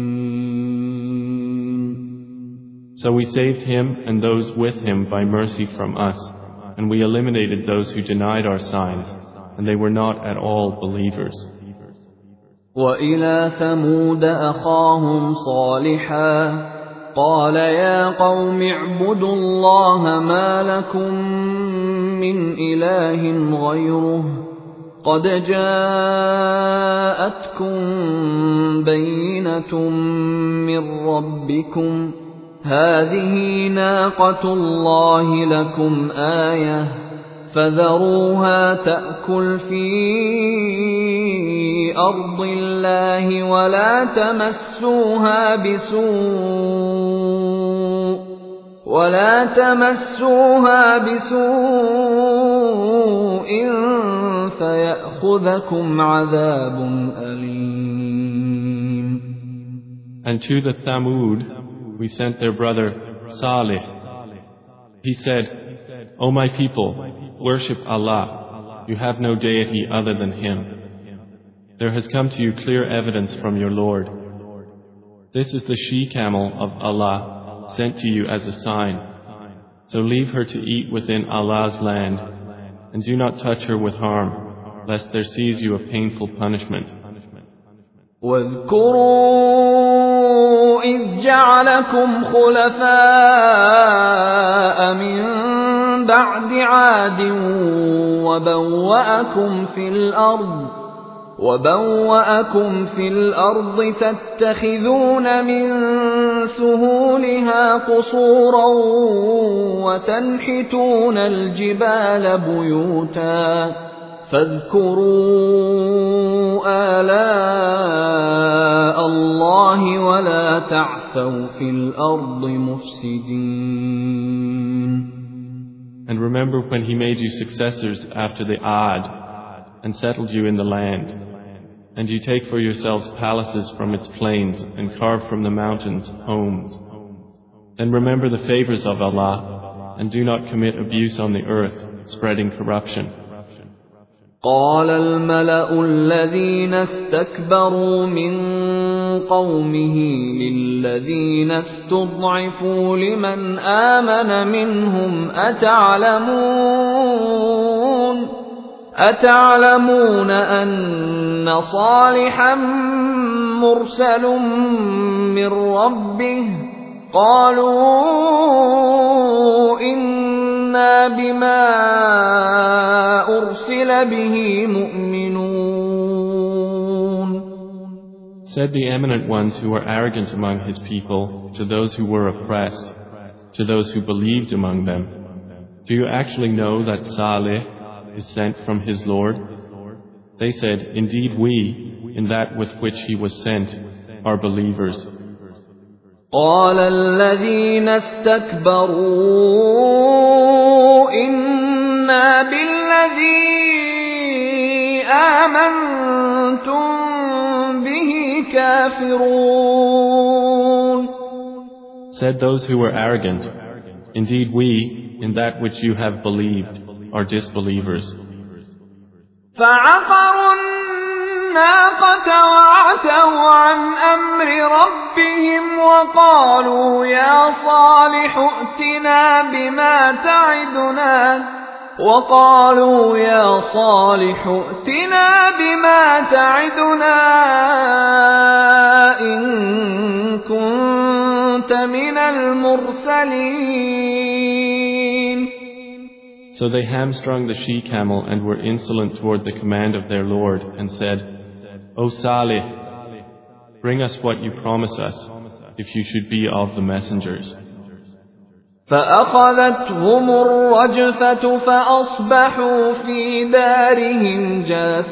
So we saved him and those with him by mercy from us, and we eliminated those who denied our signs, and they were not at all believers. وَإِلَى ثَمُودَ أَخَاهُمْ صَالِحًا قَالَ يَا قَوْمِ اعْبُدُوا اللَّهَ مَا لَكُمْ مِنْ إِلَٰهٍ غَيْرُهُ قَدْ جَاءَتْكُمْ بَيِّنَةٌ مِّن رَّبِّكُمْ هَٰذِهِ نَاقَةُ اللَّهِ لَكُمْ آيَةً فَذَرُوهَا تَأْكُلْ فِي أَرْضِ اللَّهِ وَلَا تَمَسُّوهَا بِسُوءٍ وَلَا تَمَسُّوهَا بِسُوءٍ فَيَأْخُذَكُمْ عَذَابٌ أَلِيمٌ. And to the Thamud we sent their brother Salih. He said, "O my people, worship Allah. You have no deity other than Him. There has come to you clear evidence from your Lord. This is the she-camel of Allah sent to you as a sign. So leave her to eat within Allah's land, and do not touch her with harm, lest there seize you a painful punishment." وَاذْكُرُوا إِذْ جَعَلَكُمْ خُلَفَاءَ مِنْ بَعْدِ عَادٍ وَبَوَّأَكُمْ فِي الْأَرْضِ وَبَوَّأَكُمْ فِي الْأَرْضِ تَتَّخِذُونَ مِنْ سُهُولِهَا قُصُورًا وَتَنْحِتُونَ الْجِبَالَ بُيُوتًا فَاذْكُرُوا آلَاءَ اللَّهِ وَلَا تَعْثَوْا فِي الْأَرْضِ مُفْسِدِينَ. And remember when He made you successors after the Ad and settled you in the land, and you take for yourselves palaces from its plains and carve from the mountains homes. Then remember the favors of Allah and do not commit abuse on the earth, spreading corruption. قال الملأ الذين استكبروا من قومه للذين استضعفوا لمن آمن منهم أتعلمون أتعلمون أن صالحا مرسل من ربه قالوا إنا بما أرسل به مؤمنون. Said the eminent ones who were arrogant among his people to those who were oppressed, to those who believed among them, do you actually know that Salih is sent from his Lord? They said, indeed we, in that with which he was sent, are believers. قال الذين استكبروا إنا بالذي آمنتم به كافرون. Said those who were arrogant, indeed we, in that which you have believed, are disbelievers. فعقروا الناقة وعتوا عن أمر ربهم وقالوا يا صالح ائتنا بما تعدنا وقالوا يا صالح ائتنا بما تعدنا إن كنت من المرسلين. So they hamstrung the she-camel and were insolent toward the command of their Lord and said, O Salih, bring us what you promise us, if you should be of the messengers. فأخذتهم الرجفة فأصبحوا في دارهم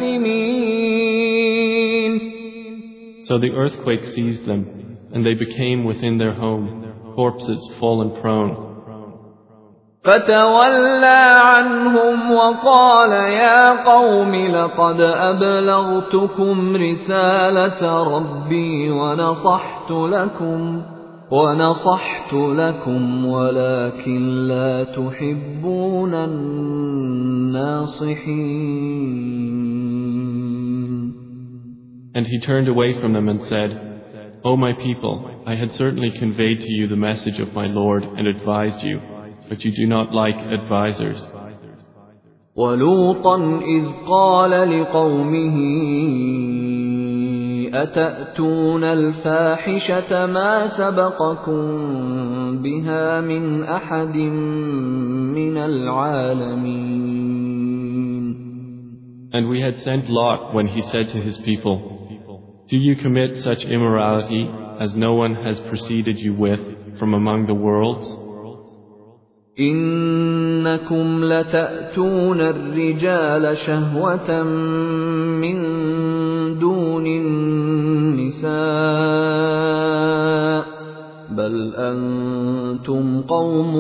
جاثمين. So the earthquake seized them, and they became within their home, corpses fallen prone. فتولى عنهم وقال يا قوم لقد أبلغتكم رسالة ربي ونصحت لكم ونصحت لكم ولكن لا تحبون الناصحين. And he turned away from them and said, O my people, I had certainly conveyed to you the message of my Lord and advised you, but you do not like advisers. وَلُوطًا إِذْ قَالَ لِقَوْمِهِ أَتَأْتُونَ الْفَاحِشَةَ مَا سَبَقَكُم بِهَا مِنْ أَحَدٍ مِنَ الْعَالَمِينَ. And we had sent Lot when he said to his people, Do you commit such immorality as no one has preceded you with from among the worlds? إنكم لتأتون الرجال شهوة من دون النساء بل أنتم قوم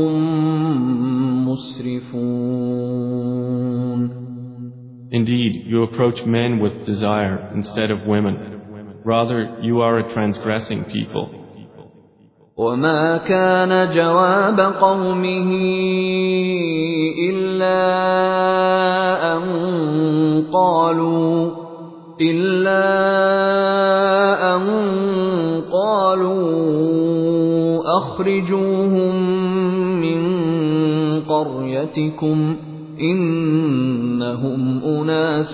مسرفون. Indeed, you approach men with desire instead of women. Rather, you are a transgressing people. وما كان جواب قومه إلا أن قالوا إلا أن قالوا أخرجوهم من قريتكم إنهم أناس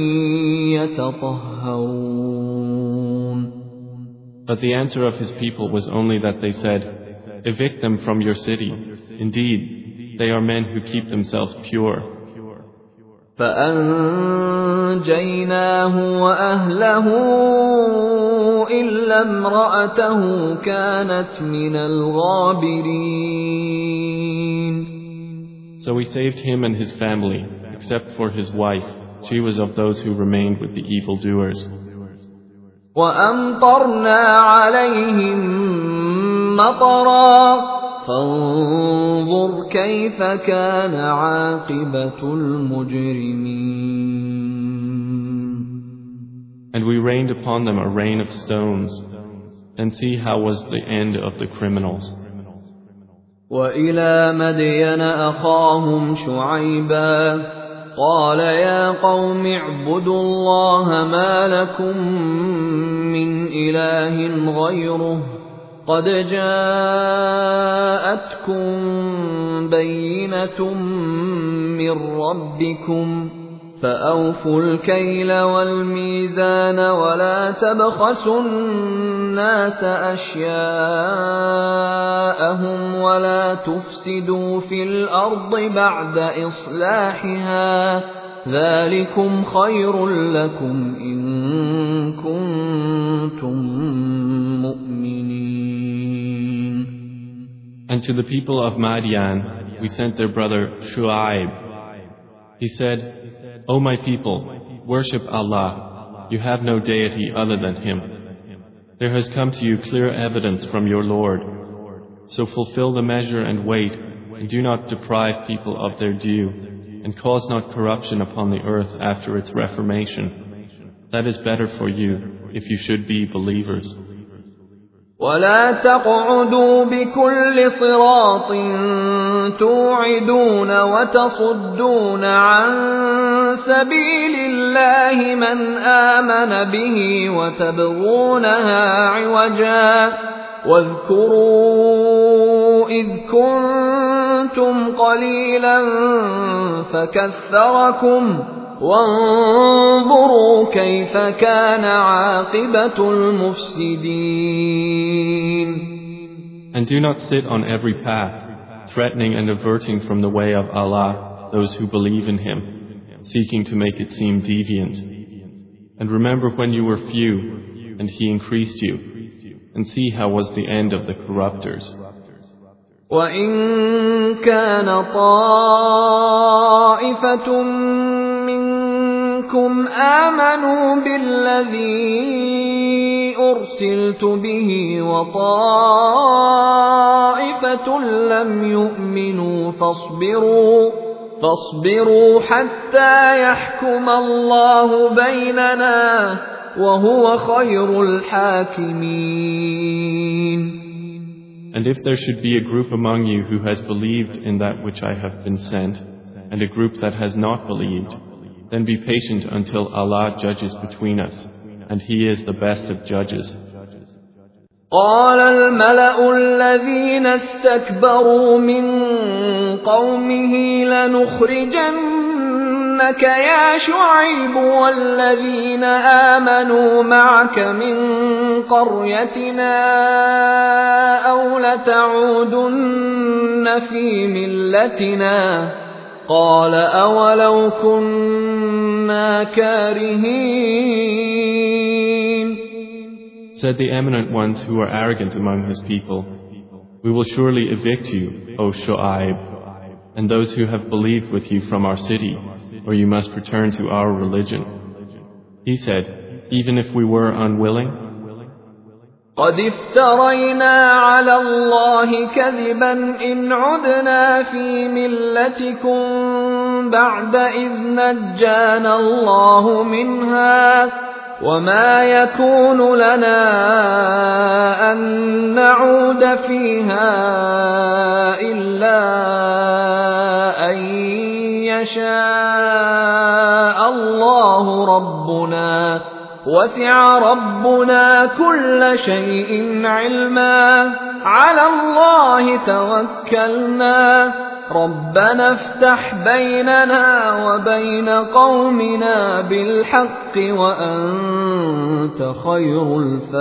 يتطهرون. But the answer of his people was only that they said, Evict them from your city. Indeed, they are men who keep themselves pure. فأنجيناه وأهله إلا امرأته كانت من الغابرين. So we saved him and his family, except for his wife. She was of those who remained with the evildoers. وأمطرنا عليهم مطرا فانظر كيف كان عاقبة المجرمين. And we rained upon them a rain of stones, and see how was the end of the criminals. وإلى مدين أخاهم شعيبا قال يا قوم اعبدوا الله ما لكم من إله غيره قد جاءتكم بينة من ربكم فأوفوا الكيل والميزان ولا تبخسوا الناس أشياءهم ولا تفسدوا في الأرض بعد إصلاحها ذلكم خير لكم إن كنتم مؤمنين. And to the people of Madian we sent their brother Shu'aib. He said, O my people, worship Allah. You have no deity other than Him. There has come to you clear evidence from your Lord. So fulfill the measure and weight, and do not deprive people of their due, and cause not corruption upon the earth after its reformation. That is better for you, if you should be believers. ولا تقعدوا بكل صراط توعدون وتصدون عن سبيل الله من آمن به وتبغونها عوجا واذكروا إذ كنتم قليلا فكثركم وانظروا كيف كان عاقبة المفسدين. And do not sit on every path, threatening and averting from the way of Allah those who believe in Him, seeking to make it seem deviant. And remember when you were few, and He increased you, and see how was the end of the corruptors. وَإِن كَانَ طَائِفَةٌ مِّنكُمْ آمَنُوا بِالَّذِي أُرْسِلْتُ بِهِ وَطَائِفَةٌ لَّمْ يُؤْمِنُوا فاصبروا فاصبروا حتى يحكم الله بيننا وهو خير الحاكمين. And if there should be a group among you who has believed in that which I have been sent, and a group that has not believed, then be patient until Allah judges between us, and He is the best of judges. قال الملأ الذين استكبروا من قومه لنخرجنك يا شعيب والذين آمنوا معك من قريتنا أو لتعودن في ملتنا قال أولو كنا كارهين. Said the eminent ones who are arrogant among his people, we will surely evict you, O Shu'aib, and those who have believed with you from our city, or you must return to our religion. He said, even if we were unwilling, قد افترينا على الله كذبا إن عدنا في ملتكم بعد إذ نجانا الله منها وما يكون لنا أن نعود فيها إلا أن يشاء الله ربنا وسع ربنا كل شيء علما على الله توكلنا ربنا افتح بيننا وبين قومنا بالحق وأنت خير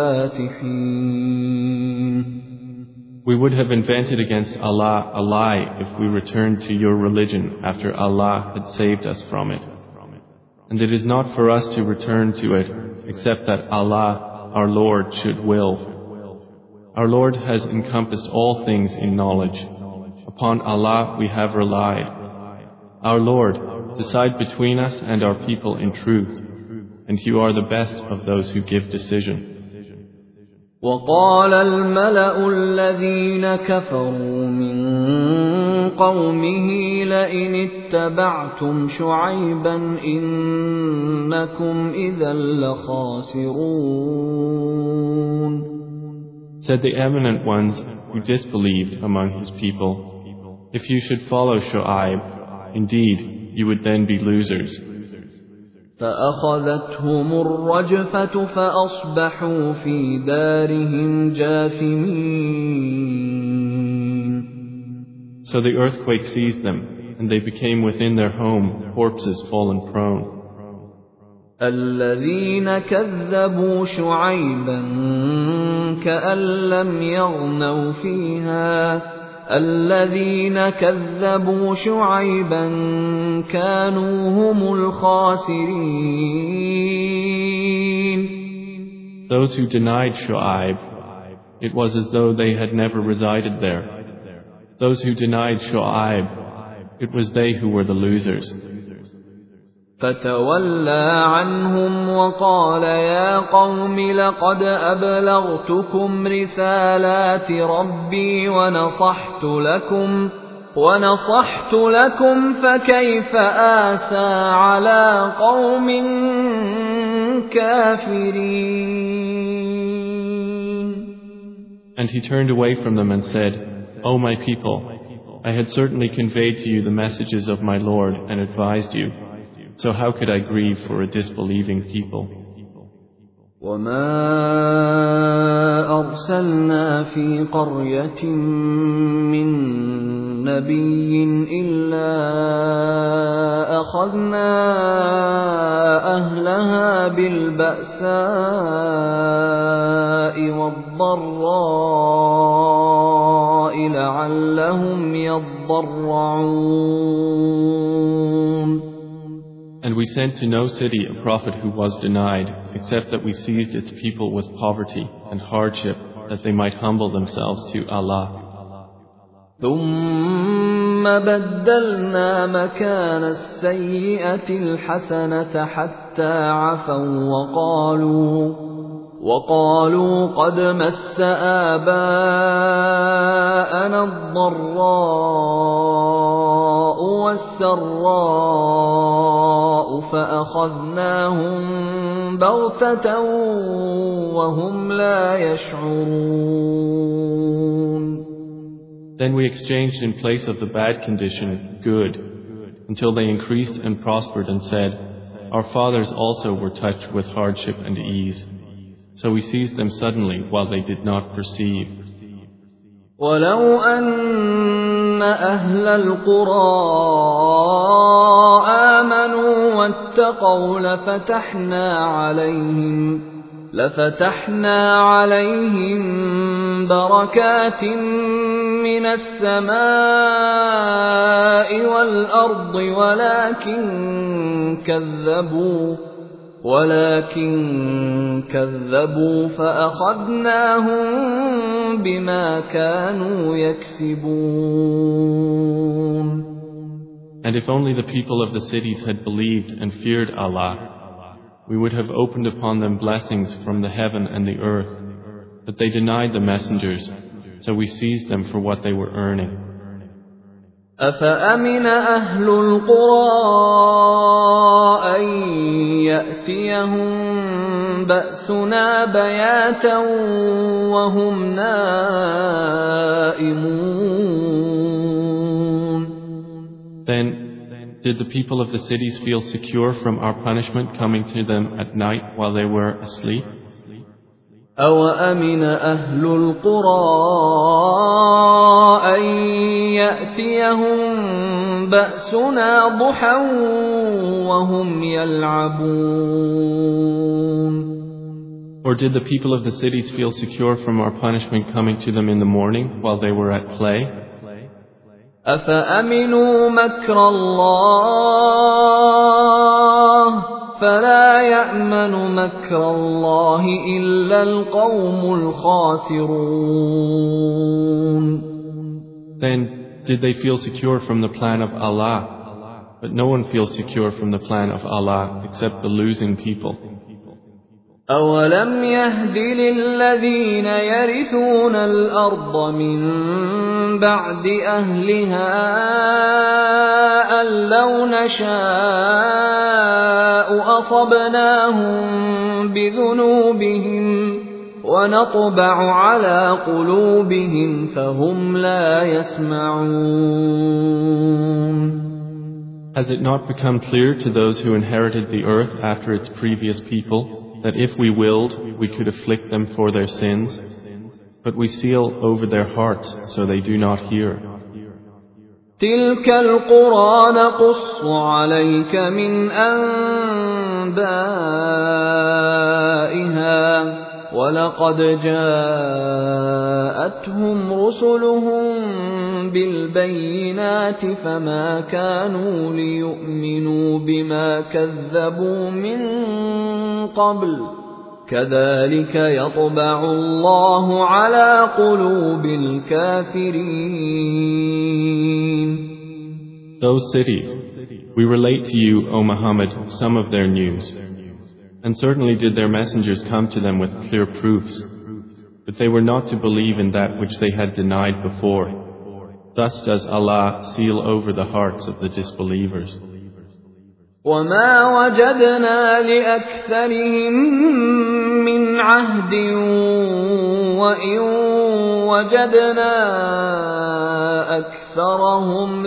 الفاتحين. We would have invented against Allah a lie if we returned to your religion after Allah had saved us from it. And it is not for us to return to it except that Allah, our Lord, should will. Our Lord has encompassed all things in knowledge. Upon Allah we have relied. Our Lord, decide between us and our people in truth, and you are the best of those who give decision. وقال الملأ الذين كفروا من قومه لئن اتبعتم شعيبا إنكم إذا لخاسرون. Said the eminent ones who disbelieved among his people, if you should follow Shu'aib, indeed you would then be losers. فأخذتهم الرجفة فأصبحوا في دارهم جاثمين. So the earthquake seized them, and they became within their home corpses fallen prone. الذين كذبوا شعيبا كأن لم يغنوا فيها الذين كذبوا شعيبا كانوا هم الخاسرين. Those who denied Shu'aib, it was as though they had never resided there. Those who denied Shu'aib, it was they who were the losers. فتولى عنهم وقال يا قوم لقد أبلغتكم رسالات ربي ونصحت لكم ونصحت لكم فكيف آسى على قوم كافرين. And he turned away from them and said, O my people, I had certainly conveyed to you the messages of my Lord and advised you. So how could I grieve for a disbelieving people? وما أرسلنا في قرية من نبي إلا أخذنا أهلها بالبأساء والضراء لعلهم يضرعون. And we sent to no city a prophet who was denied, except that we seized its people with poverty and hardship, that they might humble themselves to Allah. ثم بدلنا مكان السيئة الحسنة حتى عفوا وقالوا وقالوا قد مس آباءنا الضراء والسراء فأخذناهم بغتة وهم لا يشعرون. Then we exchanged in place of the bad condition good, until they increased and prospered and said, our fathers also were touched with hardship and ease. So we seized them suddenly while they did not perceive. وَلَوْ أَنَّ أَهْلَ الْقُرَىٰ آمَنُوا وَاتَّقَوْا لَفَتَحْنَا عَلَيْهِمْ لَفَتَحْنَا عَلَيْهِمْ بَرَكَاتٍ مِّنَ السَّمَاءِ وَالْأَرْضِ وَلَكِن كَذَّبُوا ولكن كذبوا فأخذناهم بما كانوا يكسبون. And if only the people of the cities had believed and feared Allah, we would have opened upon them blessings from the heaven and the earth, but they denied the messengers, so we seized them for what they were earning. أفأمن أهل القرى أن يأتيهم بأسنا بياتا وهم نائمون. Then, did the people of the cities feel secure from our punishment coming to them at night while they were asleep? أَوَأَمِنَ أَهْلُ الْقُرَىٰ أَن يَأْتِيَهُم بَأْسُنَا ضُحًى وَهُمْ يَلْعَبُونَ. Or did the people of the cities feel secure from our punishment coming to them in the morning while they were at play? أَفَأَمِنُوا مَكْرَ اللَّهِ فلا يأمن مكر الله إلا القوم الخاسرون. Then did they feel secure from the plan of Allah? But no one feels secure from the plan of Allah except the losing people. أولم يهد للذين يرثون الأرض من بعد أهلها أن لو نشاء أصبناهم بذنوبهم ونطبع على قلوبهم فهم لا يسمعون. Has it not become clear to those who inherited the earth after its previous people that if we willed, we could afflict them for their sins, but we seal over their hearts so they do not hear. تلك القرى نقص عليك من أنبائها ولقد جاءتهم رسلهم بالبينات فما كانوا ليؤمنوا بما كذبوا من قبل كذلك يطبع الله على قلوب الكافرين. Those cities, we relate to you, O Muhammad, some of their news. And certainly did their messengers come to them with clear proofs, but they were not to believe in that which they had denied before. Thus does Allah seal over the hearts of the disbelievers. وَمَا وَجَدْنَا لِأَكْثَرِهِم مِّنْ عَهْدٍ وَإِن وَجَدْنَا أَكْثَرَهُمْ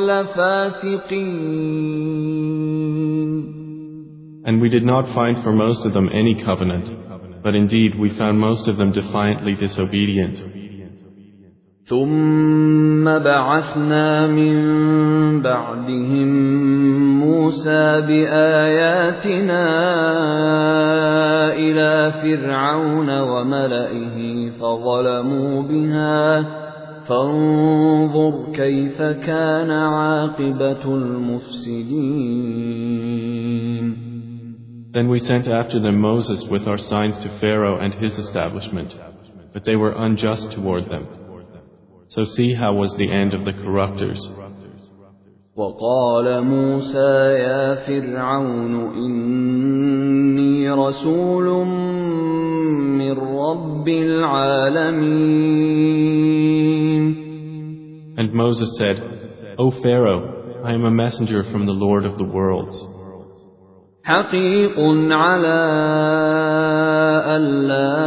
لَفَاسِقِينَ. And we did not find for most of them any covenant, but indeed we found most of them defiantly disobedient. ثم بعثنا من بعدهم موسى بآياتنا إلى فرعون وملئه فظلموا بها فانظر كيف كان عاقبة المفسدين. Then we sent after them Moses with our signs to Pharaoh and his establishment, but they were unjust toward them. So see how was the end of the corrupters. وقال موسى يا فرعون إني رسول من رب العالمين. And Moses said, O Pharaoh, I am a messenger from the Lord of the worlds. حقيق على ألا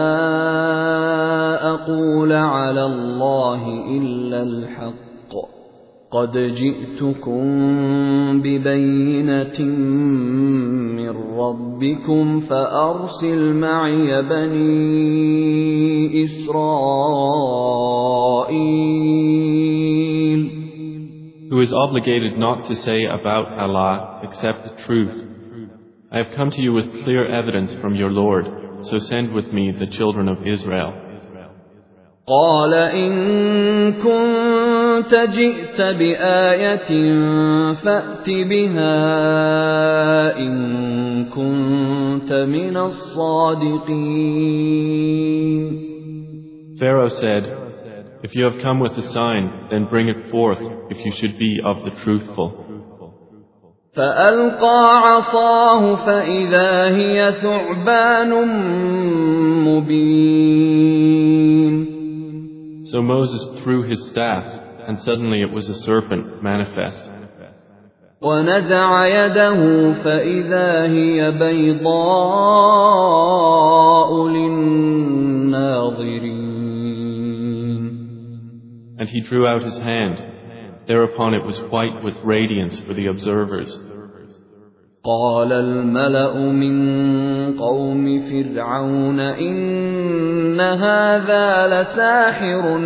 أقول على الله إلا الحق قد جئتكم ببينة من ربكم فأرسل معي بني إسرائيل. Who is obligated not to say about Allah except the truth. I have come to you with clear evidence from your Lord, so send with me the children of Israel. قال إن كنت جئت بآية فأت بها إن كنت من الصادقين. Pharaoh said, if you have come with a sign, then bring it forth if you should be of the truthful. فألقى عصاه فإذا هي ثعبان مبين. So Moses threw his staff, and suddenly it was a serpent manifest. ونزع يده فإذا هي بيضاء للناظرين. And he drew out his hand. Thereupon it was white with radiance for the observers. قال الملأ من قوم فرعون إن هذا لساحر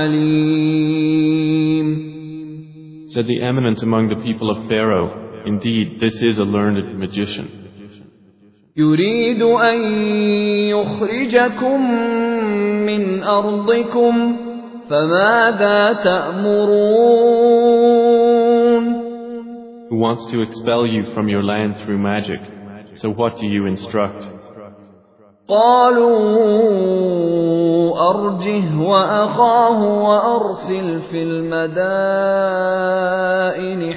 عليم. Said the eminent among the people of Pharaoh, indeed this is a learned magician. يريد أن يخرجكم من أرضكم فماذا تأمرون. Who wants to expel you from your land through magic. So what do you instruct? قالوا أرجه وأخاه وأرسل في المدائن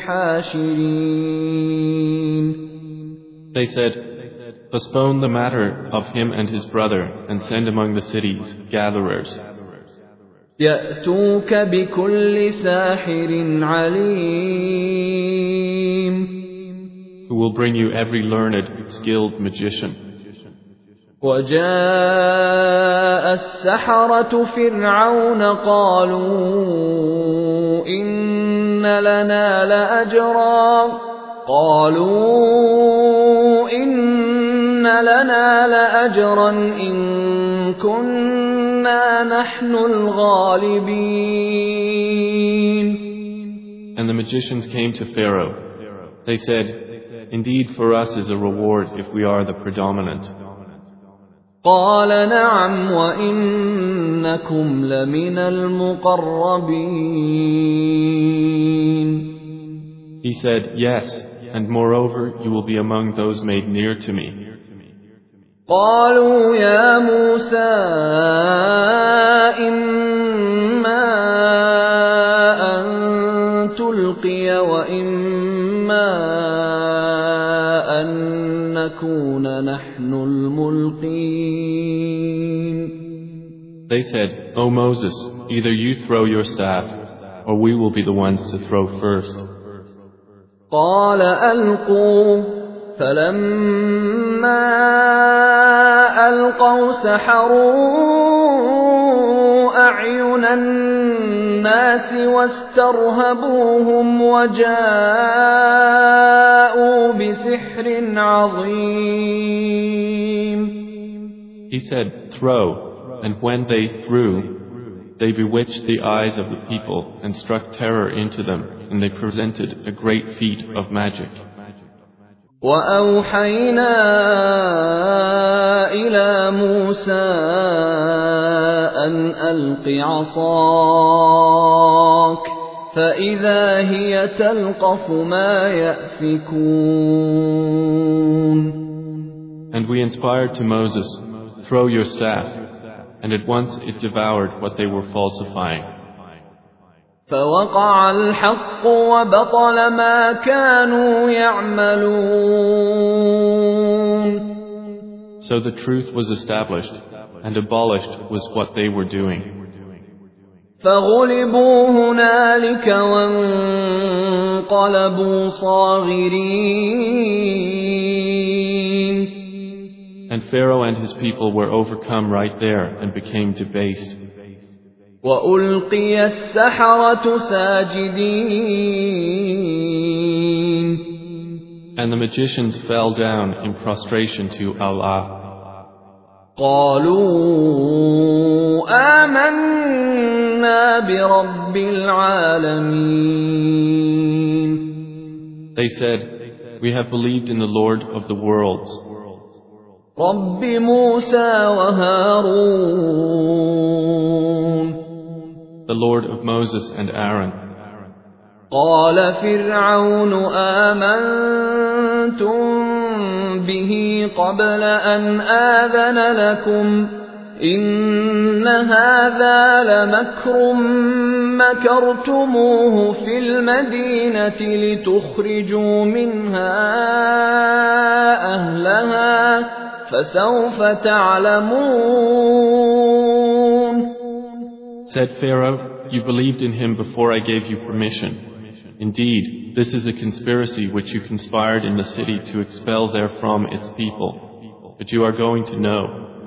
حاشرين. They said, postpone the matter of him and his brother and send among the cities gatherers. يأتوك بكل ساحر عليم. Who will bring you every learned, skilled magician. وجاء السحرة فرعون قالوا إن لنا لأجرا قالوا إن لنا لأجرا إن كنا نحن الغالبين. And the magicians came to Pharaoh. They said, indeed for us is a reward if we are the predominant. قال نعم وإنكم لمن المقربين. He said, yes, and moreover you will be among those made near to me. قالوا يا موسى إما أن تلقي وإما أن نكون نحن الملقين. They said, O Moses, either you throw your staff, or we will be the ones to throw first. قال ألقوا فلما ألقوا سحروا أعين الناس واسترهبوهم وجاءوا بسحر عظيم. He said, throw, and when they threw, they bewitched the eyes of the people and struck terror into them, and they presented a great feat of magic. وأوحينا إلى موسى أن ألق عصاك فإذا هي تلقف ما يأفكون. And we inspired to Moses, throw your staff, and at once it devoured what they were falsifying. فوقع الحق وبطل ما كانوا يعملون. So the truth was established, and abolished was what they were doing. فغلبوا هنالك وانقلبوا صاغرين. And Pharaoh and his people were overcome right there and became debased. وألقي السحرة ساجدين. And the magicians fell down in prostration to Allah. قالوا آمنا برب العالمين. They said, we have believed in the Lord of the worlds, رب موسى وهارون. the Lord of Moses and Aaron. قال فرعون آمنتم به قبل أن آذن لكم إن هذا لمكر مكرتموه في المدينة لتخرجوا منها أهلها فسوف تعلمون. Said Pharaoh, you believed in him before I gave you permission. Indeed, this is a conspiracy which you conspired in the city to expel therefrom its people. But you are going to know.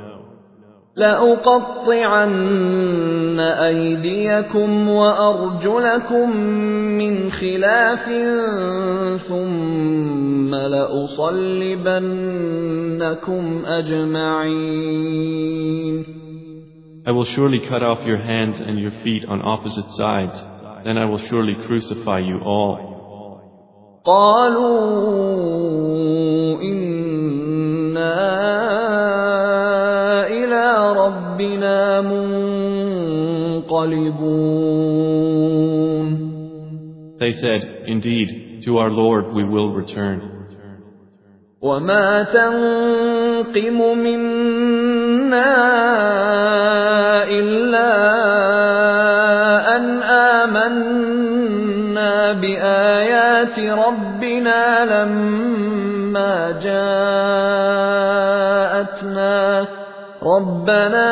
لأقطعن أيديكم وأرجلكم من خلاف ثم لأصلبنكم أجمعين. I will surely cut off your hands and your feet on opposite sides. Then I will surely crucify you all. قالوا إنا إلى ربنا منقلبون. They said, indeed, to our Lord we will return. وما تنقم منا إلا أن آمنا بآيات ربنا لما جاءتنا ربنا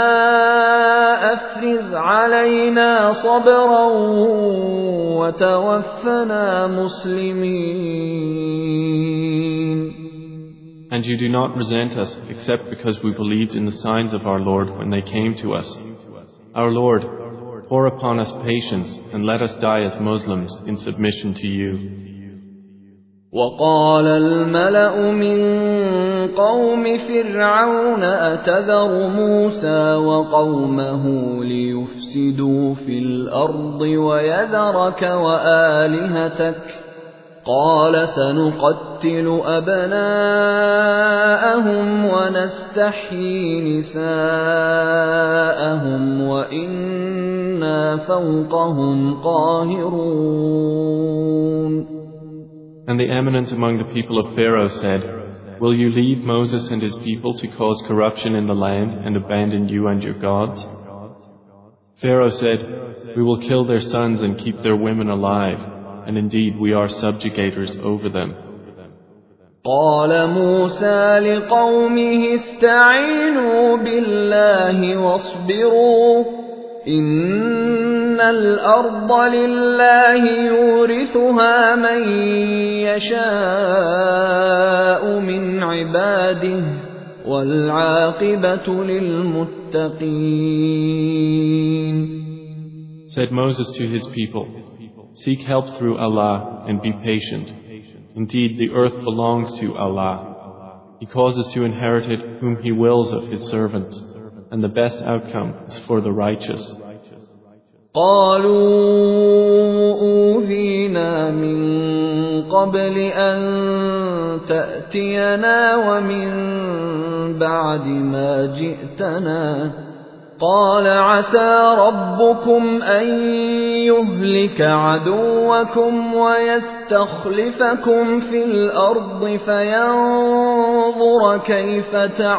أفرغ علينا صبرا وتوفنا مسلمين. And you do not resent us except because we believed in the signs of our Lord when they came to us. Our Lord, pour upon us patience and let us die as Muslims in submission to you. وقال الملأ من قوم فرعون أتذر موسى وقومه ليفسدوا في الأرض ويذرك وآلهتك قال سنقتل أبناءهم ونستحيي نساءهم وإنا فوقهم قاهرون. And the eminent among the people of Pharaoh said, will you leave Moses and his people to cause corruption in the land and abandon you and your gods? Pharaoh said, we will kill their sons and keep their women alive, and indeed we are subjugators over them. قال موسى لقومه استعينوا بالله واصبروا إن الأرض لله يورثها من يشاء من عباده والعاقبة للمتقين. Said Moses to his people, seek help through Allah and be patient. Indeed, the earth belongs to Allah. He causes to inherit it whom He wills of His servants, and the best outcome is for the righteous. قالوا أوذينا من قبل أن تأتينا ومن بعد ما جئتنا قال عسى ربكم أن يهلك عدوكم ويستخلفكم في الأرض فينظر كيف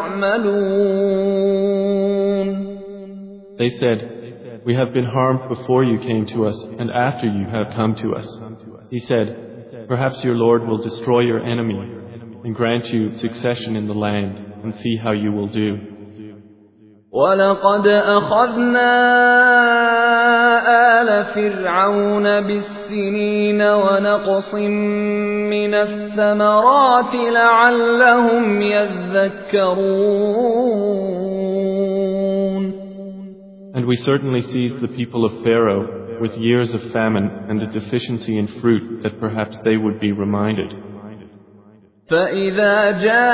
تعملون. They said, "We have been harmed before you came to us and after you have come to us." He said, "Perhaps your Lord will destroy your enemy and grant you succession in the land and see how you will do." وَلَقَدْ أَخَذْنَا آلَ فِرْعَوْنَ بِالسِّنِينَ وَنَقْصٍ مِّنَ الثَّمَرَاتِ لَعَلَّهُمْ يَذَّكَّرُونَ. And we certainly seized the people of Pharaoh with years of famine and a deficiency in fruit that perhaps they would be reminded. فَإِذَا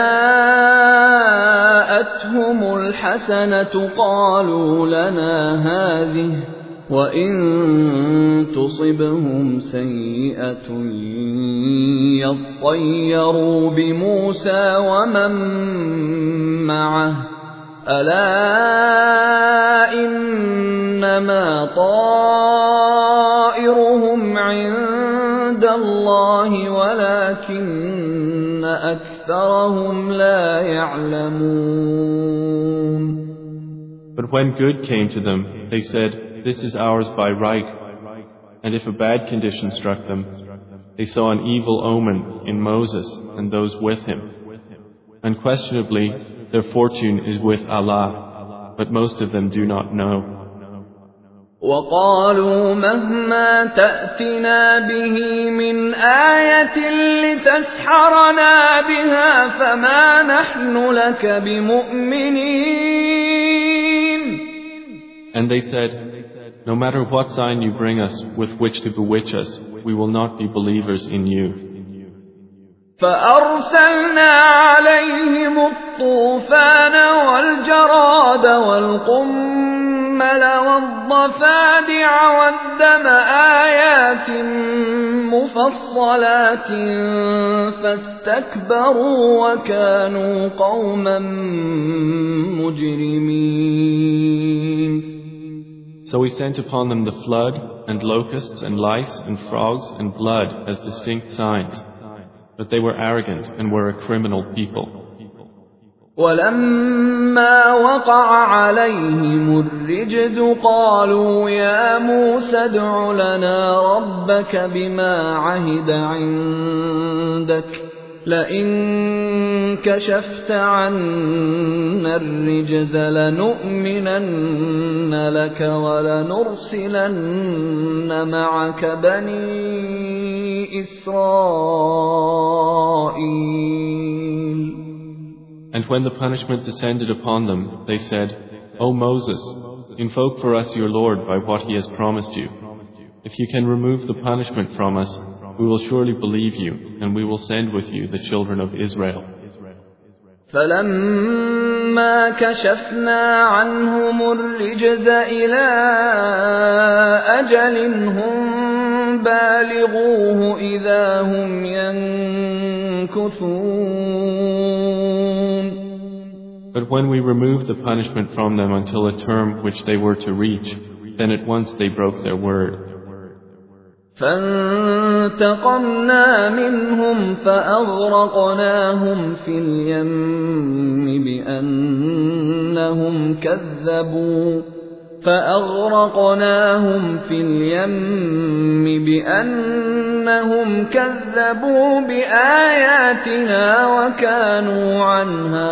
جَاءَتْهُمُ الْحَسَنَةُ قَالُوا لَنَا هَٰذِهِ وَإِن تُصِبْهُمْ سَيِّئَةٌ يَطَّيَّرُوا بِمُوسَىٰ وَمَن مَّعَهُ أَلَا إِنَّمَا طَائِرُهُمْ عِندَ اللَّهِ وَلَٰكِنَّ أَكْثَرَهُمْ لَا يَعْلَمُونَ. But when good came to them, they said, "This is ours by right." And if a bad condition struck them, they saw an evil omen in Moses and those with him. Unquestionably, their fortune is with Allah, but most of them do not know. وَقَالُوا مَهْمَا تَأْتِنَا بِهِ مِنْ آيَةٍ لِتَسْحَرَنَا بِهَا فَمَا نَحْنُ لَكَ بِمُؤْمِنِينَ. And they said, "No matter what sign you bring us with which to bewitch us, we will not be believers in you." فَأَرْسَلْنَا عَلَيْهِمُ الطُّوفَانَ وَالْجَرَادَ وَالْقُمَّلَ وَالضَّفَادِعَ وَالدَّمَ آيَاتٍ مُفَصَّلَاتٍ فَاسْتَكْبَرُوا وَكَانُوا قَوْمًا مُجْرِمِينَ. So we sent upon them the flood and locusts and lice and frogs and blood as distinct signs. But they were arrogant and were a criminal people. وَلَمَّا وَقَعَ عَلَيْهِمُ الرِّجْزُ قَالُوا يَا مُوسَى ادْعُ لَنَا رَبَّكَ بِمَا عَهِدَ عِندَكَ لَئِن كَشَفْتَ عَنَّا الرِّجْزَ لَنُؤْمِنَنَّ لَكَ وَلَنُرْسِلَنَّ مَعَكَ بَنِي إِسْرَائِيلَ. And when the punishment descended upon them, they said, "O Moses, invoke for us your Lord by what he has promised you. If you can remove the punishment from us, we will surely believe you, and we will send with you the children of Israel." فَلَمَّا كَشَفْنَا عَنْهُمُ الرِّجْزَ إِلَىٰ أَجَلٍ هُم بَالِغُوهُ إِذَا هُمْ يَنكُثُونَ. But when we removed the punishment from them until a term which they were to reach, then at once they broke their word. فَانْتَقَمْنَا مِنْهُمْ فَأَغْرَقْنَاهُمْ فِي الْيَمِّ بِأَنَّهُمْ كَذَّبُوا فَأَغْرَقْنَاهُمْ فِي الْيَمِّ بِأَنَّهُمْ كَذَّبُوا بِآيَاتِنَا وَكَانُوا عَنْهَا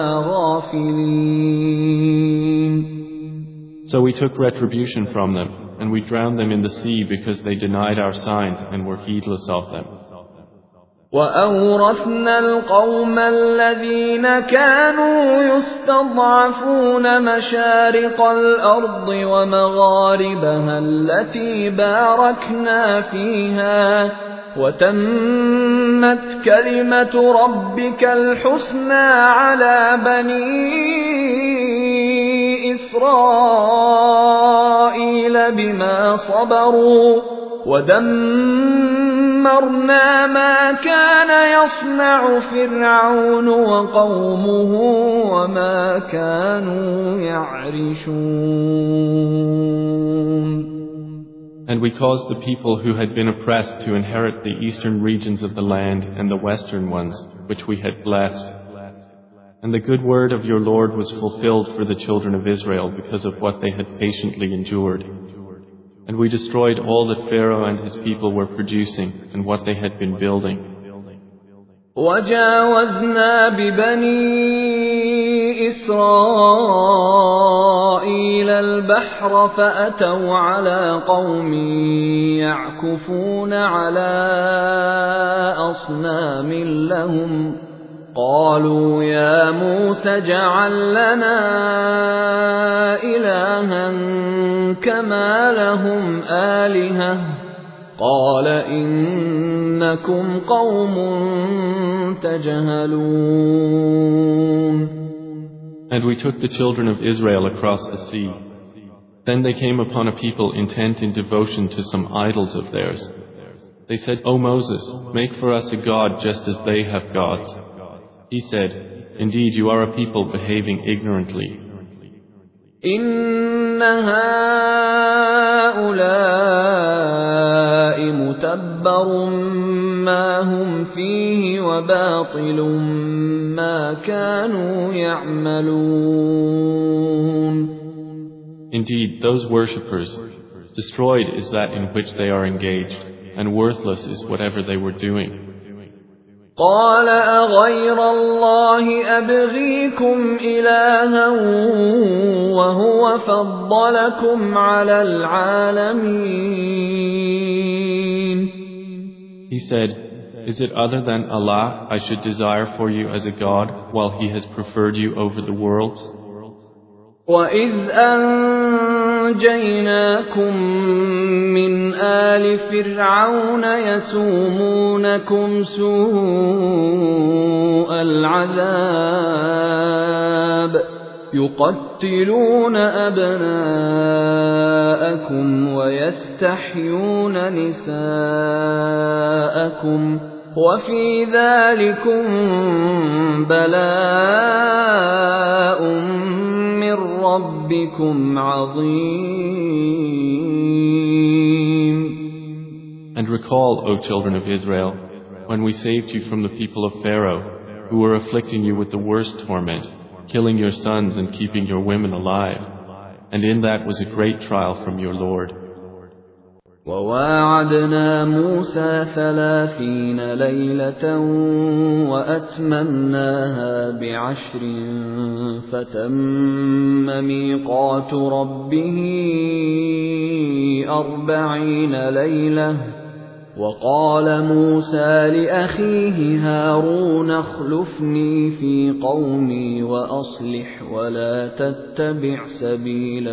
غَافِلِينَ. So we took retribution from them, and we drowned them in the sea because they denied our signs and were heedless of them. وَأَوْرَثْنَا الْقَوْمَ الَّذِينَ كَانُوا يُسْتَضْعَفُونَ مَشَارِقَ الْأَرْضِ وَمَغَارِبَهَا الَّتِي بَارَكْنَا فِيهَا وَتَمَّتْ كَلِمَةُ رَبِّكَ الْحُسْنَى عَلَى بَنِي إِسْرَائِيلَ بِمَا صَبَرُوا وَدَمَّرْنَا دمرنا ما كان يصنع فرعون وقومه وما كانوا يعرشون. And we caused the people who had been oppressed to inherit the eastern regions of the land and the western ones, which we had blessed. And the good word of your Lord was fulfilled for the children of Israel because of what they had patiently endured. And we destroyed all that Pharaoh and his people were producing and what they had been building. وجاوزنا ببني إسرائيل البحر فأتوا على قوم يعكفون على أصنام لهم قالوا يا موسى اجعل لنا إلها كما لهم آلهة قال إنكم قوم تجهلون. And we took the children of Israel across the sea. Then they came upon a people intent in devotion to some idols of theirs. They said, O Moses, make for us a god just as they have gods. He said, indeed you are a people behaving ignorantly. إن هؤلاء متبر ما هم فيه وباطل ما كانوا يعملون. Indeed, those worshippers, destroyed is that in which they are engaged, and worthless is whatever they were doing. قال أغير الله أبغيكم إلها وهو فضلكم على العالمين. He said, is it other than Allah I should desire for you as a God while He has preferred you over the worlds? وَإِذْ أَنْجَيْنَاكُمْ مِنْ آلِ فِرْعَوْنَ يَسُومُونَكُمْ سُوءَ الْعَذَابِ يُقَتِّلُونَ أَبْنَاءَكُمْ وَيَسْتَحْيُونَ نِسَاءَكُمْ وَفِي ذَلِكُمْ بَلَاءٌ من ربكم عظيم. And recall, O children of Israel, when we saved you from the people of Pharaoh, who were afflicting you with the worst torment, killing your sons and keeping your women alive. And in that was a great trial from your Lord. وواعدنا موسى ثلاثين ليلة وأتممناها بعشر فتم ميقات ربه أربعين ليلة وقال موسى لأخيه هارون اخلفني في قومي وأصلح ولا تتبع سبيل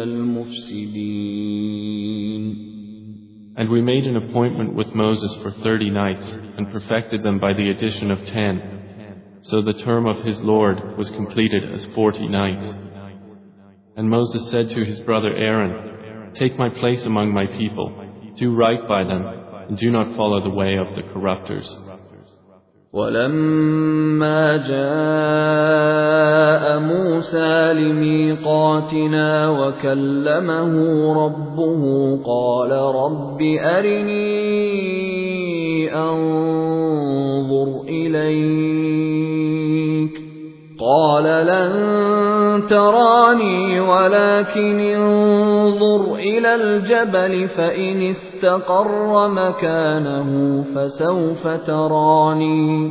المفسدين. And we made an appointment with Moses for thirty nights and perfected them by the addition of ten. So the term of his Lord was completed as forty nights. And Moses said to his brother Aaron, take my place among my people, do right by them, and do not follow the way of the corruptors. ولما جاء موسى لميقاتنا وكلمه ربه قال رب أرني أنظر إليك قال لن تراني ولكن انظر إلى الجبل فإن استقر مكانه فسوف تراني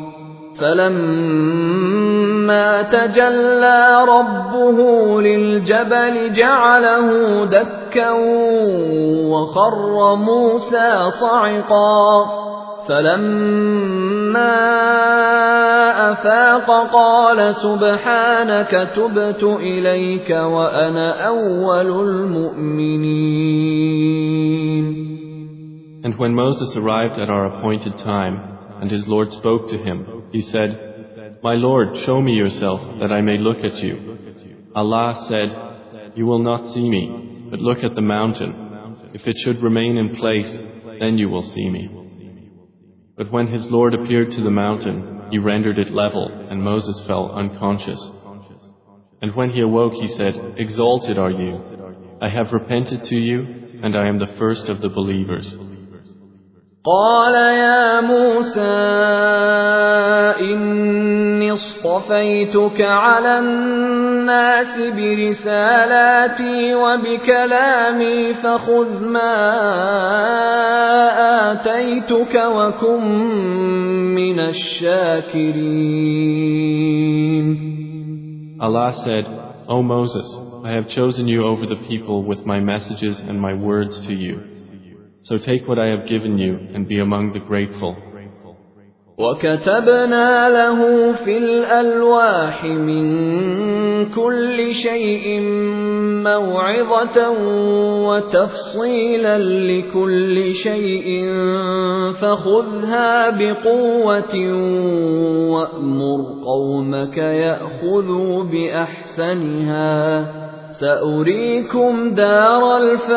فلما تجلى ربه للجبل جعله دكا وخر موسى صعقا فلما أفاق قال سبحانك تبت إليك وأنا أول المؤمنين. And when Moses arrived at our appointed time, and his Lord spoke to him, he said, my Lord, show me yourself, that I may look at you. Allah said, you will not see me, but look at the mountain. If it should remain in place, then you will see me. But when his Lord appeared to the mountain, he rendered it level, and Moses fell unconscious. And when he awoke, he said, "Exalted are you. I have repented to you, and I am the first of the believers." قال يا موسى إني اصطفيتك على الناس برسالاتي وبكلامي فخذ ما آتيتك وكن من الشاكرين. Allah said, "O Moses, I have chosen you over the people with my messages and my words to you. So take what I have given you and be among the grateful." وكتبنا له في الألواح من كل شيء موعظة وتفصيلا لكل شيء فخذها بقوة وأمر قومك يأخذوا بأحسنها سأريكم دار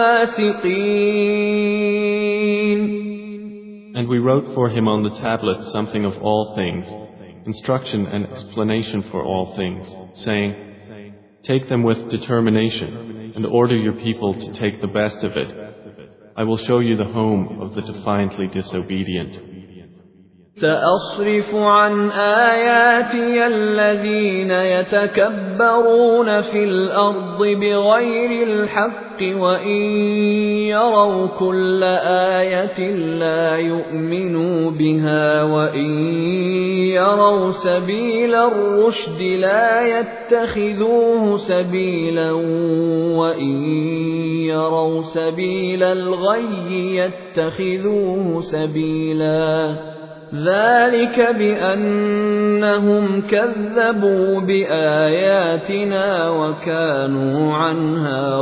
الفاسقين. And we wrote for him on the tablet something of all things, instruction and explanation for all things, saying, "Take them with determination, and order your people to take the best of it. I will show you the home of the defiantly disobedient." سأصرف عن آياتي الذين يتكبرون في الأرض بغير الحق وإن يروا كل آية لا يؤمنوا بها وإن يروا سبيل الرشد لا يتخذوه سبيلا وإن يروا سبيل الغي يتخذوه سبيلا ذلك بأنهم كذبوا بآياتنا وكانوا عنها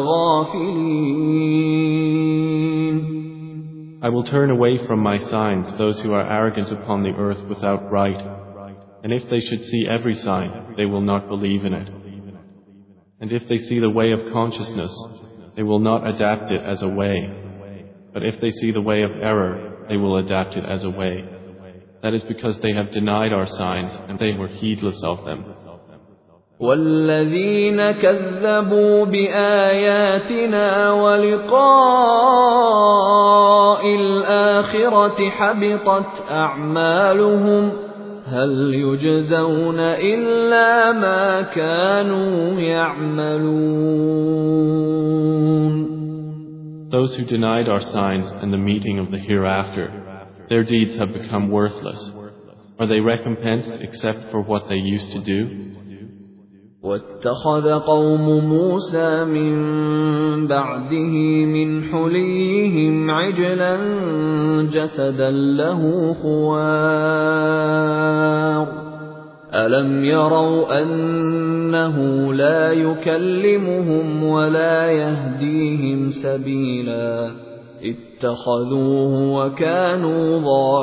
غافلين. I will turn away from my signs those who are arrogant upon the earth without right, and if they should see every sign, they will not believe in it. And if they see the way of consciousness, they will not adapt it as a way, but if they see the way of error, they will adapt it as a way. That is because they have denied our signs and they were heedless of them. وَالَّذِينَ كَذَّبُوا بِآيَاتِنَا وَلِقَاءِ الْآخِرَةِ حَبِطَتْ أَعْمَالُهُمْ هَلْ يُجْزَوْنَ إِلَّا مَا كَانُوا يَعْمَلُونَ. Those who denied our signs and the meeting of the hereafter, their deeds have become worthless. Are they recompensed except for what they used to do? وَاتَّخَذَ قَوْمُ مُوسَى مِن بَعْدِهِ مِنْ حُلِيِّهِمْ عِجْلًا جَسَدًا لَهُ خُوَارٌ أَلَمْ يَرَوْا أَنَّهُ لَا يُكَلِّمُهُمْ وَلَا يَهْدِيهِمْ سَبِيلًا اتخذوه وكانوا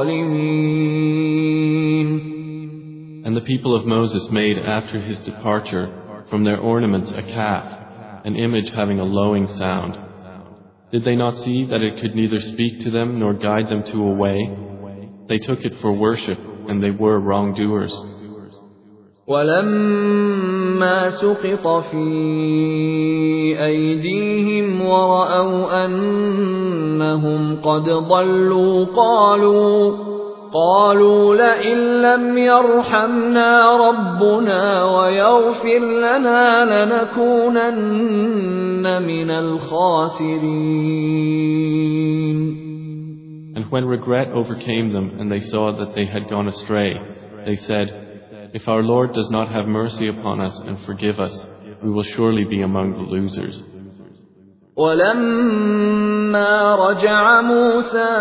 ظالمين. And the people of Moses made after his departure from their ornaments a calf, an image having a lowing sound. Did they not see that it could neither speak to them nor guide them to a way? They took it for worship, and they were wrongdoers. وَلَمَّا سُقِطَ فِي أَيْدِيهِمْ وَرَأَوْا أَنَّهُمْ قَدْ ضَلُّوا قَالُوا قَالُوا لَئِن لَّمْ يَرْحَمْنَا رَبُّنَا وَيَغْفِرْ لَنَا لَنَكُونَنَّ مِنَ الْخَاسِرِينَ. And when regret overcame them and they saw that they had gone astray, they said, "If our Lord does not have mercy upon us and forgive us, we will surely be among the losers." وَلَمَّا رَجَعَ مُوسَى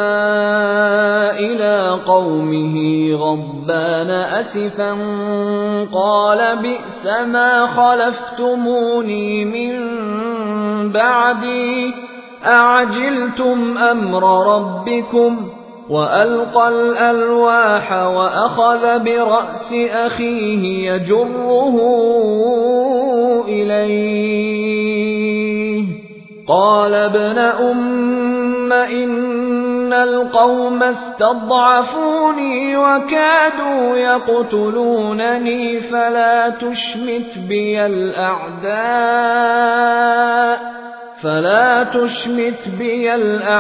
إِلَى قَوْمِهِ غَضْبَانَ أَسِفًا قَالَ بِئْسَ مَا خَلَفْتُمُونِي مِن بَعْدِي أَعَجِلْتُمْ أَمْرَ رَبِّكُمْ وَأَلْقَى الْأَلْوَاحَ وَأَخَذَ بِرَأْسِ أَخِيهِ يَجُرُّهُ إِلَيْهِ قَالَ ابْنَ أُمَّ إن القوم استضعفوني وكادوا يقتلونني فلا تشمت بي الأعداء فلا تشمت بي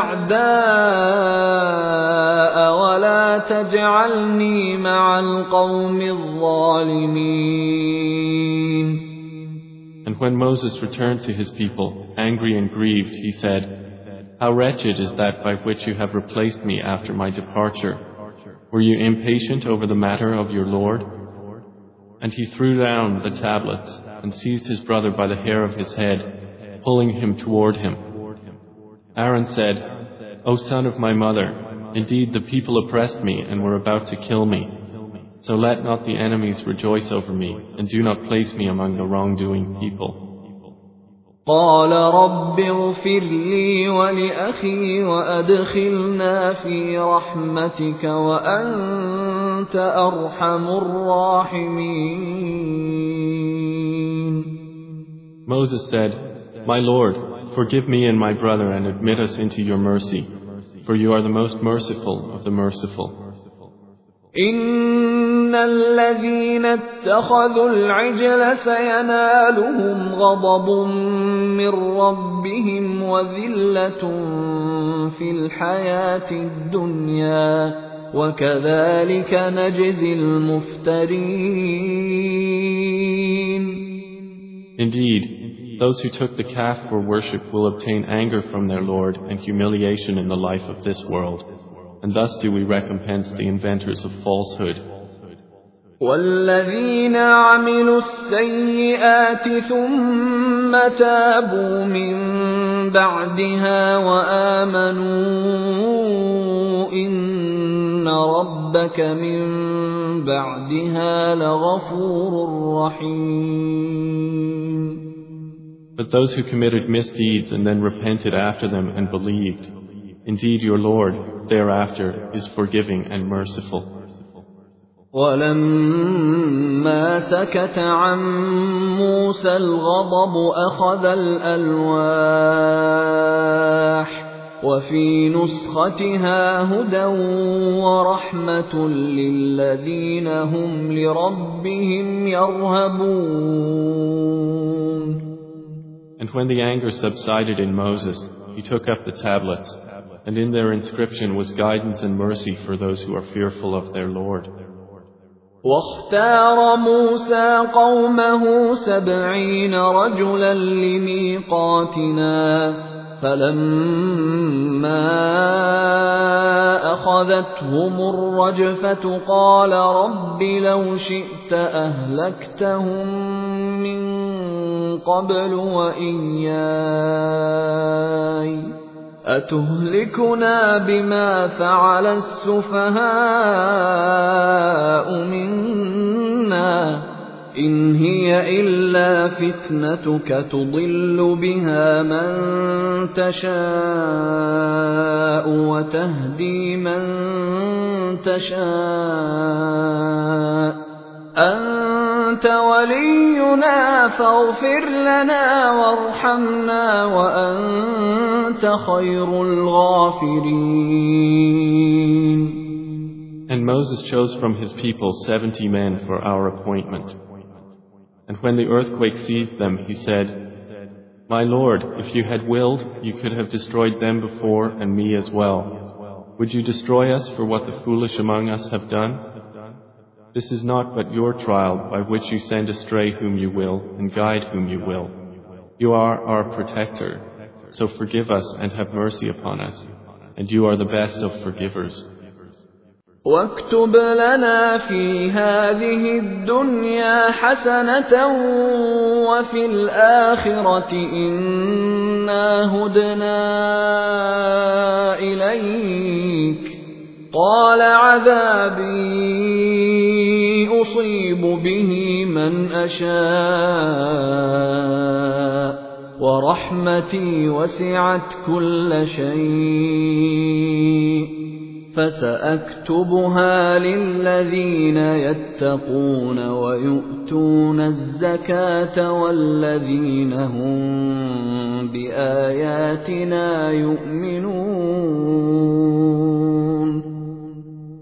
الأعداء ولا تجعلني مع القوم الظالمين. And when Moses returned to his people, angry and grieved, he said, "How wretched is that by which you have replaced me after my departure. Were you impatient over the matter of your Lord?" And he threw down the tablets and seized his brother by the hair of his head, pulling him toward him. Aaron said, "O son of my mother, indeed the people oppressed me and were about to kill me. So let not the enemies rejoice over me, and do not place me among the wrongdoing people." قال رب اغفر لي ولأخي وأدخلنا في رحمتك وأنت أرحم الراحمين. Moses said, "My Lord, forgive me and my brother and admit us into your mercy, for you are the most merciful of the merciful." إن الذين اتخذوا العجل سينالهم غضب من ربهم وذلة في الحياة الدنيا وكذلك نجزي المفترين. Indeed, those who took the calf for worship will obtain anger from their Lord and humiliation in the life of this world, and thus do we recompense the inventors of falsehood. والذين عملوا السيئات ثم تابوا من بعدها وآمنوا إن ربك من بعدها لغفور رحيم. But those who committed misdeeds and then repented after them and believed, indeed your Lord thereafter is forgiving and merciful. ولما سكت عن موسى الغضب أخذ الألواح وفي نسختها هدى ورحمة للذين هم لربهم يرهبون. And when the anger subsided in Moses, he took up the tablets, and in their inscription was guidance and mercy for those who are fearful of their Lord. واختار موسى قومه سبعين رجلا لميقاتنا فلما أخذتهم الرجفة قال رب لو شئت أهلكتهم من قبل وإياي أتهلكنا بما فعل السفهاء منا إن هي إلا فتنتك تضل بها من تشاء وتهدي من تشاء أنت ولينا فاغفر لنا وارحمنا وأنت خير الغافرين. And Moses chose from his people seventy men for our appointment. And when the earthquake seized them, he said, "My Lord, if you had willed, you could have destroyed them before and me as well. Would you destroy us for what the foolish among us have done? This is not but your trial by which you send astray whom you will and guide whom you will. You are our protector, so forgive us and have mercy upon us, and you are the best of forgivers." واكتب لنا في هذه الدنيا حسنة وفي الآخرة إنا هدنا إليك قال عذابي أصيب به من أشاء ورحمتي وسعت كل شيء فسأكتبها للذين يتقون ويؤتون الزكاة والذين هم بآياتنا يؤمنون.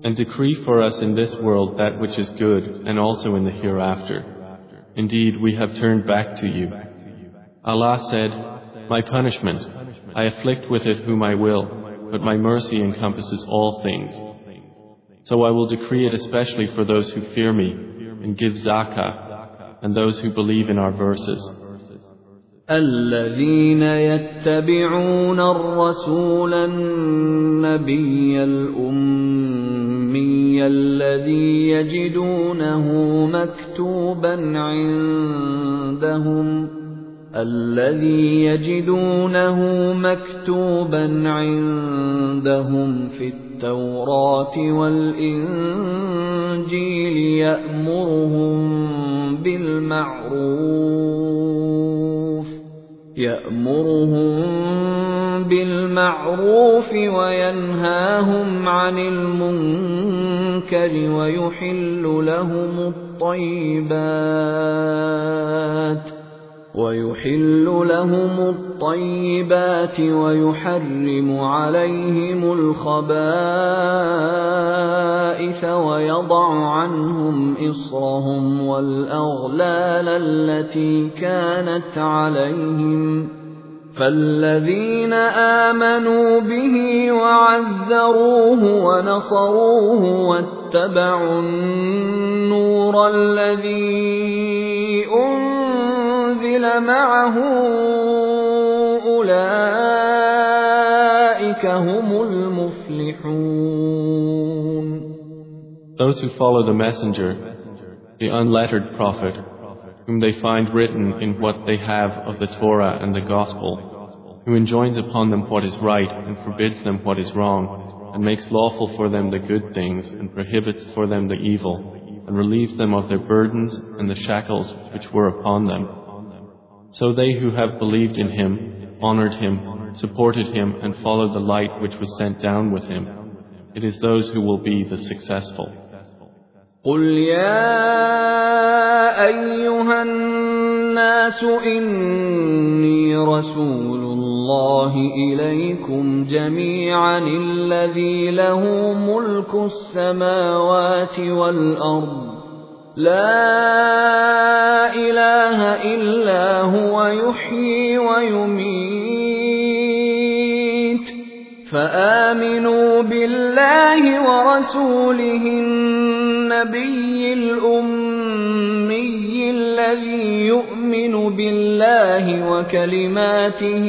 And decree for us in this world that which is good, and also in the hereafter. Indeed, we have turned back to you. Allah said, My punishment, I afflict with it whom I will, but my mercy encompasses all things. So I will decree it especially for those who fear me, and give zakah, and those who believe in our verses. الذين يتبعون الرسول النبي الأمي الذي يجدونه مكتوبا عندهم الذي يجدونه مكتوبا عندهم في التوراة والإنجيل يأمرهم بالمعروف يأمرهم بالمعروف وينهاهم عن المنكر ويحل لهم الطيبات ويحل لهم الطيبات ويحرم عليهم الخبائث ويضع عنهم إصرهم والأغلال التي كانت عليهم فالذين آمنوا به وعزروه ونصروه واتبعوا النور الذي أنزل معه أولئك هم المفلحون. Those who follow the messenger, the unlettered prophet, whom they find written in what they have of the Torah and the Gospel, who enjoins upon them what is right and forbids them what is wrong, and makes lawful for them the good things and prohibits for them the evil, and relieves them of their burdens and the shackles which were upon them. So they who have believed in him, honored him, supported him, and followed the light which was sent down with him, it is those who will be the successful. قل يا أيها الناس إني رسول الله إليكم جميعا الذي له ملك السماوات والأرض لا إله إلا هو يحيي ويميت فآمنوا بالله ورسوله النبي الأمي الذي يؤمن بالله وكلماته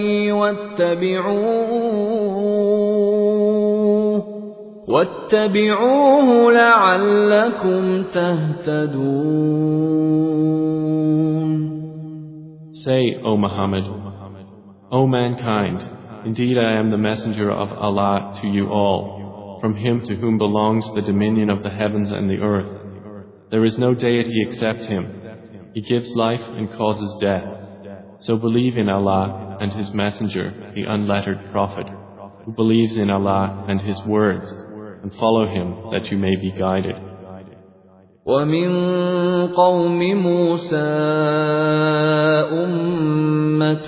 واتبعوه واتبعوه لعلكم تهتدون. Say, O Muhammad, O mankind, indeed I am the messenger of Allah to you all, from him to whom belongs the dominion of the heavens and the earth. There is no deity except him. He gives life and causes death. So believe in Allah and his messenger, the unlettered prophet, who believes in Allah and his words, and follow him that you may be guided. ومن قوم موسى أمة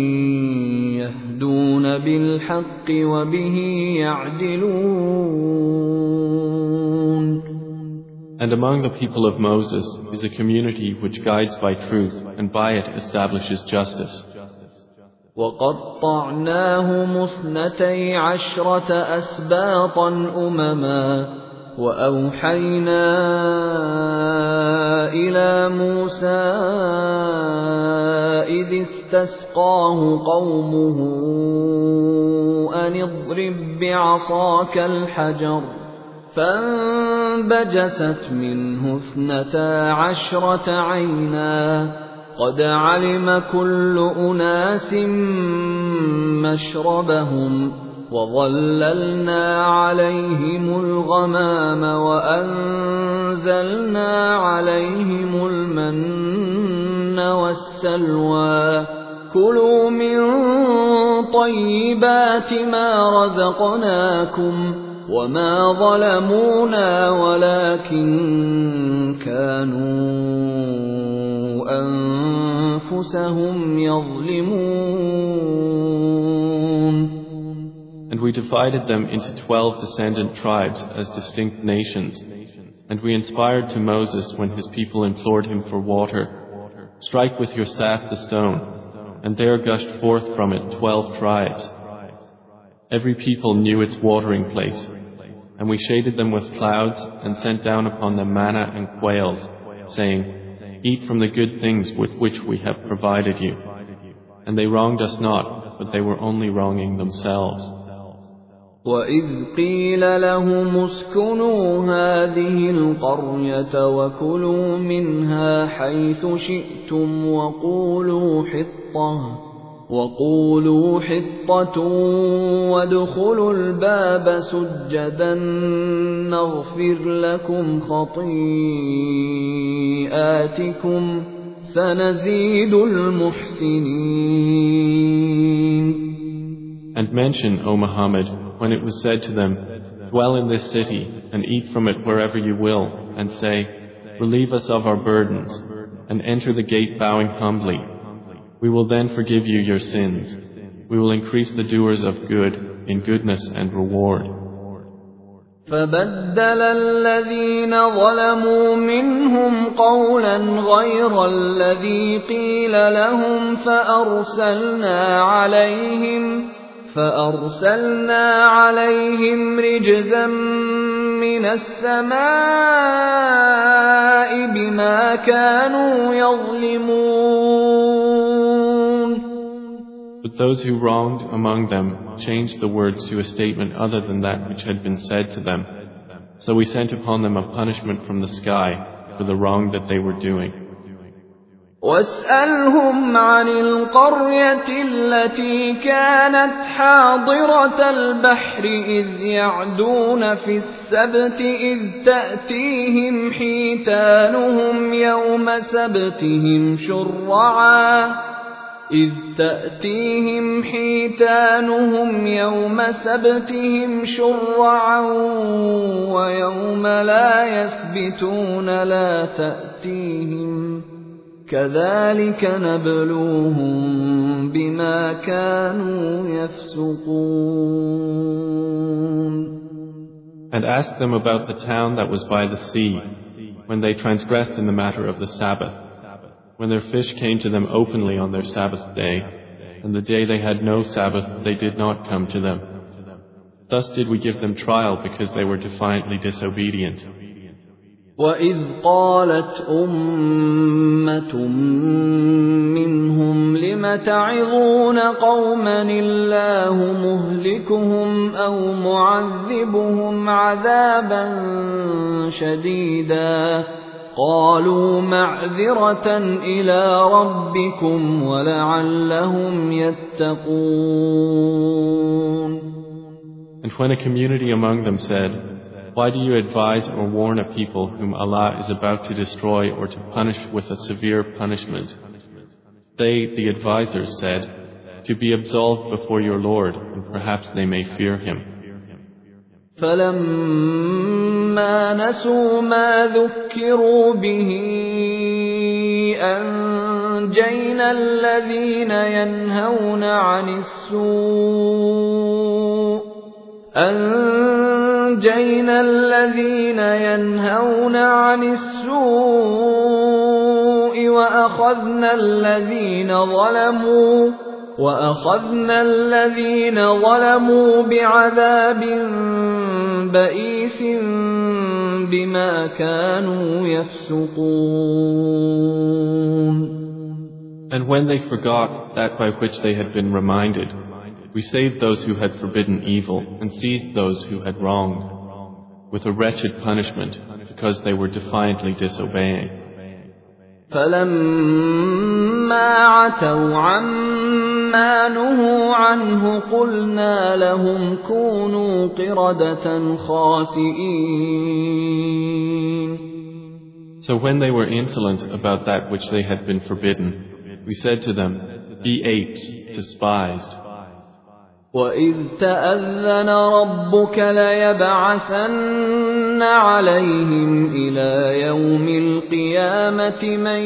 يهدون بالحق وبه يعدلون. And among the people of Moses is a community which guides by truth and by it establishes justice. وقطعناهم اثنتي عشرة أسباطا أمما وأوحينا إلى موسى إذ استسقاه قومه أن اضرب بعصاك الحجر فانبجست منه اثنتا عشرة عينا قد علم كل أناس مشربهم وظللنا عليهم الغمام وأنزلنا عليهم المن والسلوى كلوا من طيبات ما رزقناكم وما ظلمونا ولكن كانوا أنفسهم يظلمون. And we divided them into twelve descendant tribes as distinct nations. And we inspired to Moses when his people implored him for water, "Strike with your staff the stone," and there gushed forth from it twelve tribes. Every people knew its watering place, and we shaded them with clouds and sent down upon them manna and quails, saying, "Eat from the good things with which we have provided you." And they wronged us not, but they were only wronging themselves. وَإِذْ قِيلَ لَهُمُ اسْكُنُوا هَٰذِهِ الْقَرْيَةَ وَكُلُوا مِنْهَا حَيْثُ شِئْتُمْ وَقُولُوا حِطَّةٌ وَقُولُوا حِطَّةٌ وَادْخُلُوا الْبَابَ سُجَّدًا نَّغْفِرْ لَكُمْ خَطِيئَاتِكُمْ سَنَزِيدُ الْمُحْسِنِينَ. And mention, O Muhammad, when it was said to them, "Dwell in this city and eat from it wherever you will," and say, "Relieve us of our burdens," and enter the gate bowing humbly. We will then forgive you your sins. We will increase the doers of good in goodness and reward. فَبَدَّلَ الَّذِينَ ظَلَمُوا مِنْهُمْ قَوْلًا غَيْرَ الَّذِي قِيلَ لَهُمْ فَأَرْسَلْنَا عَلَيْهِمْ فَأَرْسَلْنَا عَلَيْهِمْ رِجْزًا مِّنَ السَّمَاءِ بِمَا كَانُوا يَظْلِمُونَ. But those who wronged among them changed the words to a statement other than that which had been said to them. So we sent upon them a punishment from the sky for the wrong that they were doing. وَاسْأَلْهُمْ عَنِ الْقَرْيَةِ الَّتِي كَانَتْ حَاضِرَةَ الْبَحْرِ إِذْ يَعْدُونَ فِي السَّبْتِ إِذْ تَأْتِيهِمْ حِيتَانُهُمْ يَوْمَ سَبْتِهِمْ شُرَّعًا إِذْ تَأْتِيهِمْ حِيتَانُهُمْ يَوْمَ سَبْتِهِمْ شُرَّعًا وَيَوْمَ لَا يَسْبِتُونَ لَا تَأْتِيهِمْ كَذَلِكَ نَبْلُوهُم بِمَا كَانُوا يَفْسُقُونَ. And ask them about the town that was by the sea, when they transgressed in the matter of the Sabbath, when their fish came to them openly on their Sabbath day, and the day they had no Sabbath they did not come to them. Thus did we give them trial because they were defiantly disobedient. وَإِذْ قَالَتْ أُمَّةٌ مِّنْهُمْ لِمَ تَعِظُونَ قَوْمًا اللَّهُ مُهْلِكُهُمْ أَوْ مُعَذِّبُهُمْ عَذَابًا شَدِيدًا قَالُوا مَعْذِرَةً إِلَىٰ رَبِّكُمْ وَلَعَلَّهُمْ يَتَّقُونَ. And when a community among them said, "Why do you advise or warn a people whom Allah is about to destroy or to punish with a severe punishment?" They, the advisers, said, "To be absolved before your Lord, and perhaps they may fear Him." فَلَمَّا نَسُوا مَا ذُكِّرُوا بِهِ أَنجَيْنَا الَّذِينَ يَنْهَوْنَ عَنِ السُّوءِ أَنجَيْنَا الَّذِينَ يَنْهَوْنَ عَنِ السُّوءِ وَأَخَذْنَا الَّذِينَ ظَلَمُوا وَأَخَذْنَا الَّذِينَ ظَلَمُوا بِعَذَابٍ بَئِيسٍ بِمَا كَانُوا يَفْسُقُونَ. And when they forgot that by which they had been reminded, we saved those who had forbidden evil and seized those who had wronged, with a wretched punishment because they were defiantly disobeying. فَلَمَّا عَتَوْا عَمَّا نُهُوا عَنْهُ قُلْنَا لَهُمْ كُونُوا قِرَدَةً خَاسِئِينَ. So when they were insolent about that which they had been forbidden, we said to them, "Be apes, despised." وَإِذْ تَأَذَّنَ رَبُّكَ لَيَبْعَثَنَّ عَلَيْهِمْ إِلَى يَوْمِ الْقِيَامَةِ مَن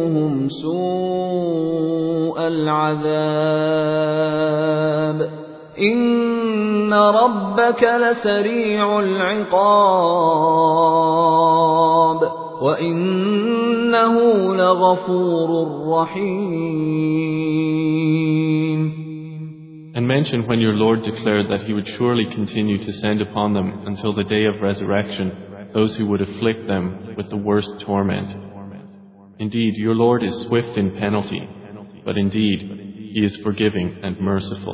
يَسُومُهُمْ سُوءَ الْعَذَابِ إن ربك لسريع العقاب وإنه لغفور رحيم. And mention when your Lord declared that He would surely continue to send upon them until the day of resurrection those who would afflict them with the worst torment. Indeed, your Lord is swift in penalty, but indeed, He is forgiving and merciful.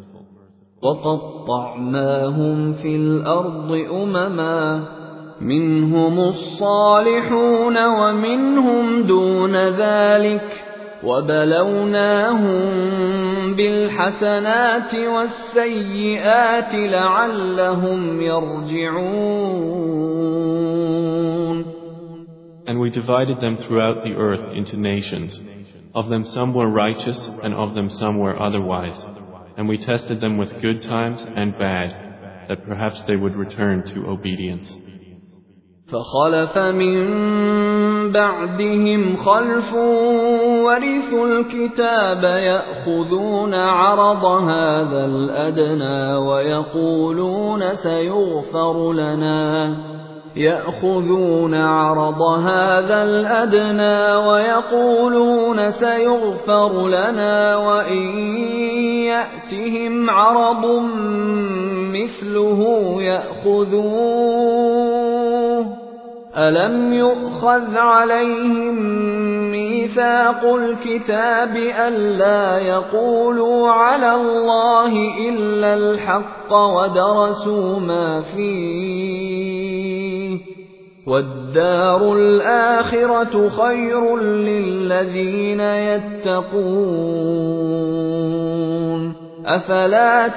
وَقَطَّعْنَاهُمْ فِي الْأَرْضِ أُمَمًا مِنْهُمُ الصَّالِحُونَ وَمِنْهُمْ دُونَ ذَلِكَ وَبَلَوْنَاهُمْ بِالْحَسَنَاتِ وَالسَّيِّئَاتِ لَعَلَّهُمْ يَرْجِعُونَ. And we divided them throughout the earth into nations. Of them some were righteous, and of them some were otherwise. And we tested them with good times and bad, that perhaps they would return to obedience. فَخَلَفَ مِن بَعْدِهِمْ خَلْفٌ وَرِثُوا الْكِتَابَ يَأْخُذُونَ عَرَضَ هَذَا الْأَدْنَى وَيَقُولُونَ سَيُغْفَرُ لَنَا يأخذون عرض هذا الأدنى ويقولون سيغفر لنا وإن يأتهم عرض مثله يأخذوه ألم يؤخذ عليهم ميثاق الكتاب ألا يقولوا على الله إلا الحق ودرسوا ما فيه والدار الآخرة خير للذين يتقون أفلا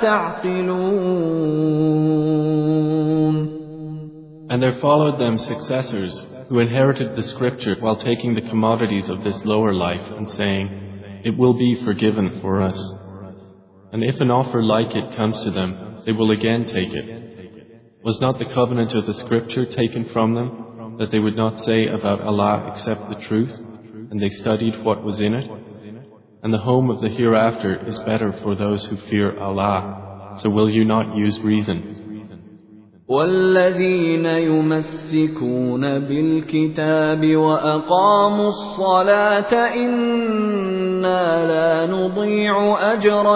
تعقلون. And there followed them successors who inherited the scripture while taking the commodities of this lower life and saying, "It will be forgiven for us." And if an offer like it comes to them, they will again take it. Was not the covenant of the scripture taken from them, that they would not say about Allah except the truth, and they studied what was in it? And the home of the hereafter is better for those who fear Allah. So will you not use reason? وَالَّذِينَ يُمَسِّكُونَ بِالْكِتَابِ وَأَقَامُوا الصَّلَاةَ إِنَّا لَا نُضِيعُ أَجْرَ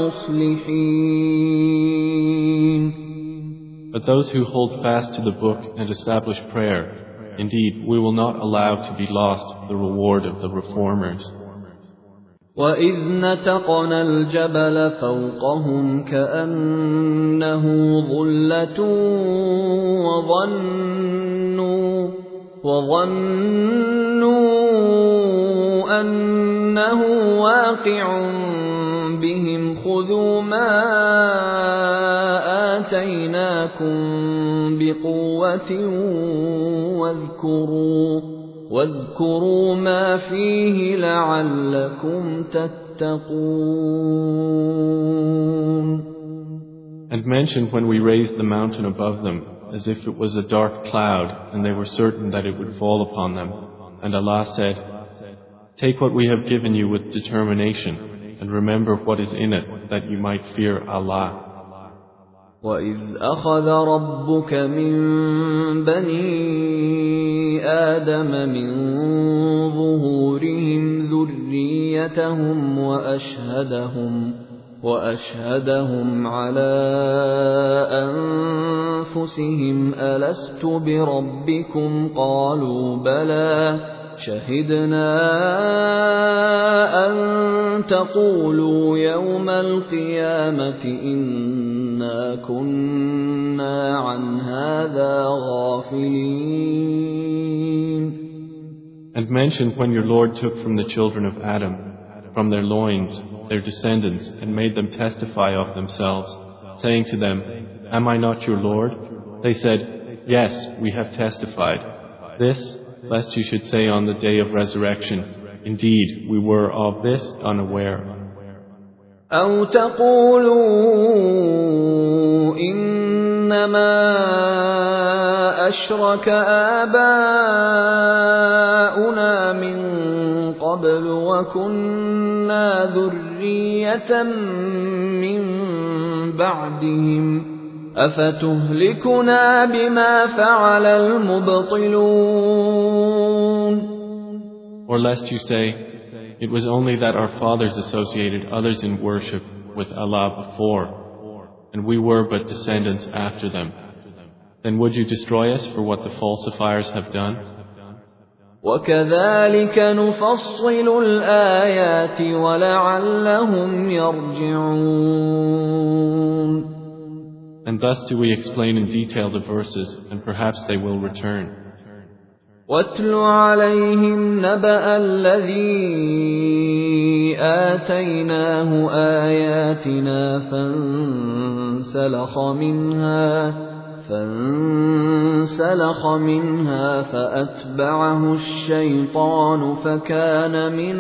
الْمُصْلِحِينَ. But those who hold fast to the book and establish prayer, indeed, we will not allow to be lost the reward of the reformers. وَإِذْ نَتَقْنَا الْجَبَلَ فَوْقَهُمْ كَأَنَّهُ ظُلَّةٌ وَظَنُّوا وَظَنُّوا أَنَّهُ واقع بِهِمْ خُذُوا مَا آتَيْنَاكُمْ بِقُوَّةٍ وَاذْكُرُوا واذكروا ما فيه لعلكم تتقون. And mention when we raised the mountain above them as if it was a dark cloud and they were certain that it would fall upon them. And Allah said, "Take what we have given you with determination and remember what is in it that you might fear Allah." وَإِذْ أَخَذَ رَبُّكَ مِنْ بَنِي آدَمَ مِنْ ظُهُورِهِمْ ذُرِّيَّتَهُمْ وَأَشْهَدَهُمْ وَأَشْهَدَهُمْ عَلَى أَنفُسِهِمْ أَلَسْتُ بِرَبِّكُمْ قَالُوا بَلَى شَهِدْنَا أَن تَقُولُوا يَوْمَ الْقِيَامَةِ إِنَّا كُنَّا عَنْ هَذَا غَافِلِينَ. And mention when your Lord took from the children of Adam, from their loins, their descendants, and made them testify of themselves, saying to them, "Am I not your Lord?" They said, "Yes, we have testified." This, lest you should say on the day of resurrection, "Indeed, we were of this unaware." أَوْ تَقُولُوا إِنَّمَا أَشْرَكَ آبَاؤُنَا مِن قَبْلُ وَكُنَّا ذُرِّيَّةً مِّن بعدهم أفتهلكنا بما فعل المبطلون. Or lest you say, it was only that our fathers associated others in worship with Allah before, and we were but descendants after them. Then would you destroy us for what the falsifiers have done? وَكَذَلِكَ نُفَصِّلُ الْآيَاتِ وَلَعَلَّهُمْ يَرْجِعُونَ. And thus do we explain in detail the verses, and perhaps they will return. وَاتْلُ عَلَيْهِمْ نَبَأَ الَّذِي آتَيْنَاهُ آيَاتِنَا فَانسَلَخَ مِنْهَا فانسلخ منها فأتبعه الشيطان فكان من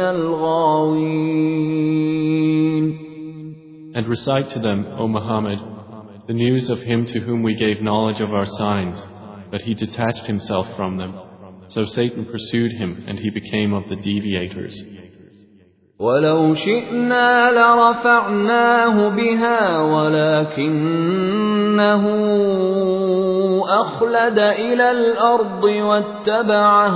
الغاوين. And recite to them, O Muhammad, the news of him to whom we gave knowledge of our signs, but he detached himself from them. So Satan pursued him, and he became of the deviators. وَلَوْ شِئْنَا لَرَفَعْنَاهُ بِهَا وَلَكِنَّهُ أَخْلَدَ إِلَى الْأَرْضِ وَاتَّبَعَ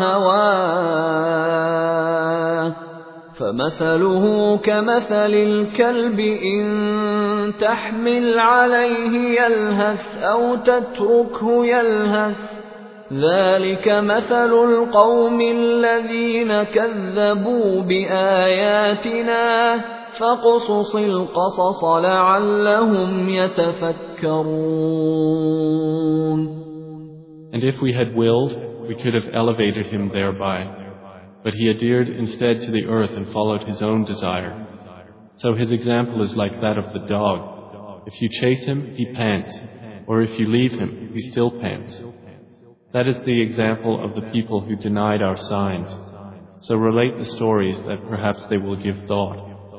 هَوَاهُ فَمَثَلُهُ كَمَثَلِ الْكَلْبِ إِن تَحْمِلْ عَلَيْهِ يَلْهَثْ أَوْ تَتْرُكْهُ يَلْهَث ذلك مثل القوم الذين كذبوا بآياتنا فاقصص القصص لعلهم يتفكرون. And if we had willed, we could have elevated him thereby. But he adhered instead to the earth and followed his own desire. So his example is like that of the dog. If you chase him, he pants, or if you leave him, he still pants. That is the example of the people who denied our signs. So relate the stories that perhaps they will give thought.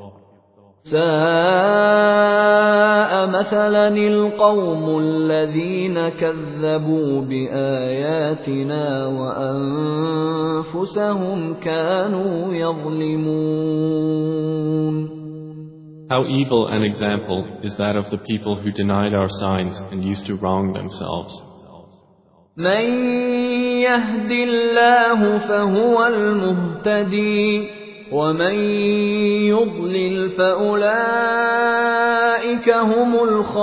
ساء مثلا القوم الذين كذبوا بآياتنا وأنفسهم كانوا يظلمون. How evil an example is that of the people who denied our signs and used to wrong themselves. من يهد الله فهو المهتدي ومن يضلل فأولئك هم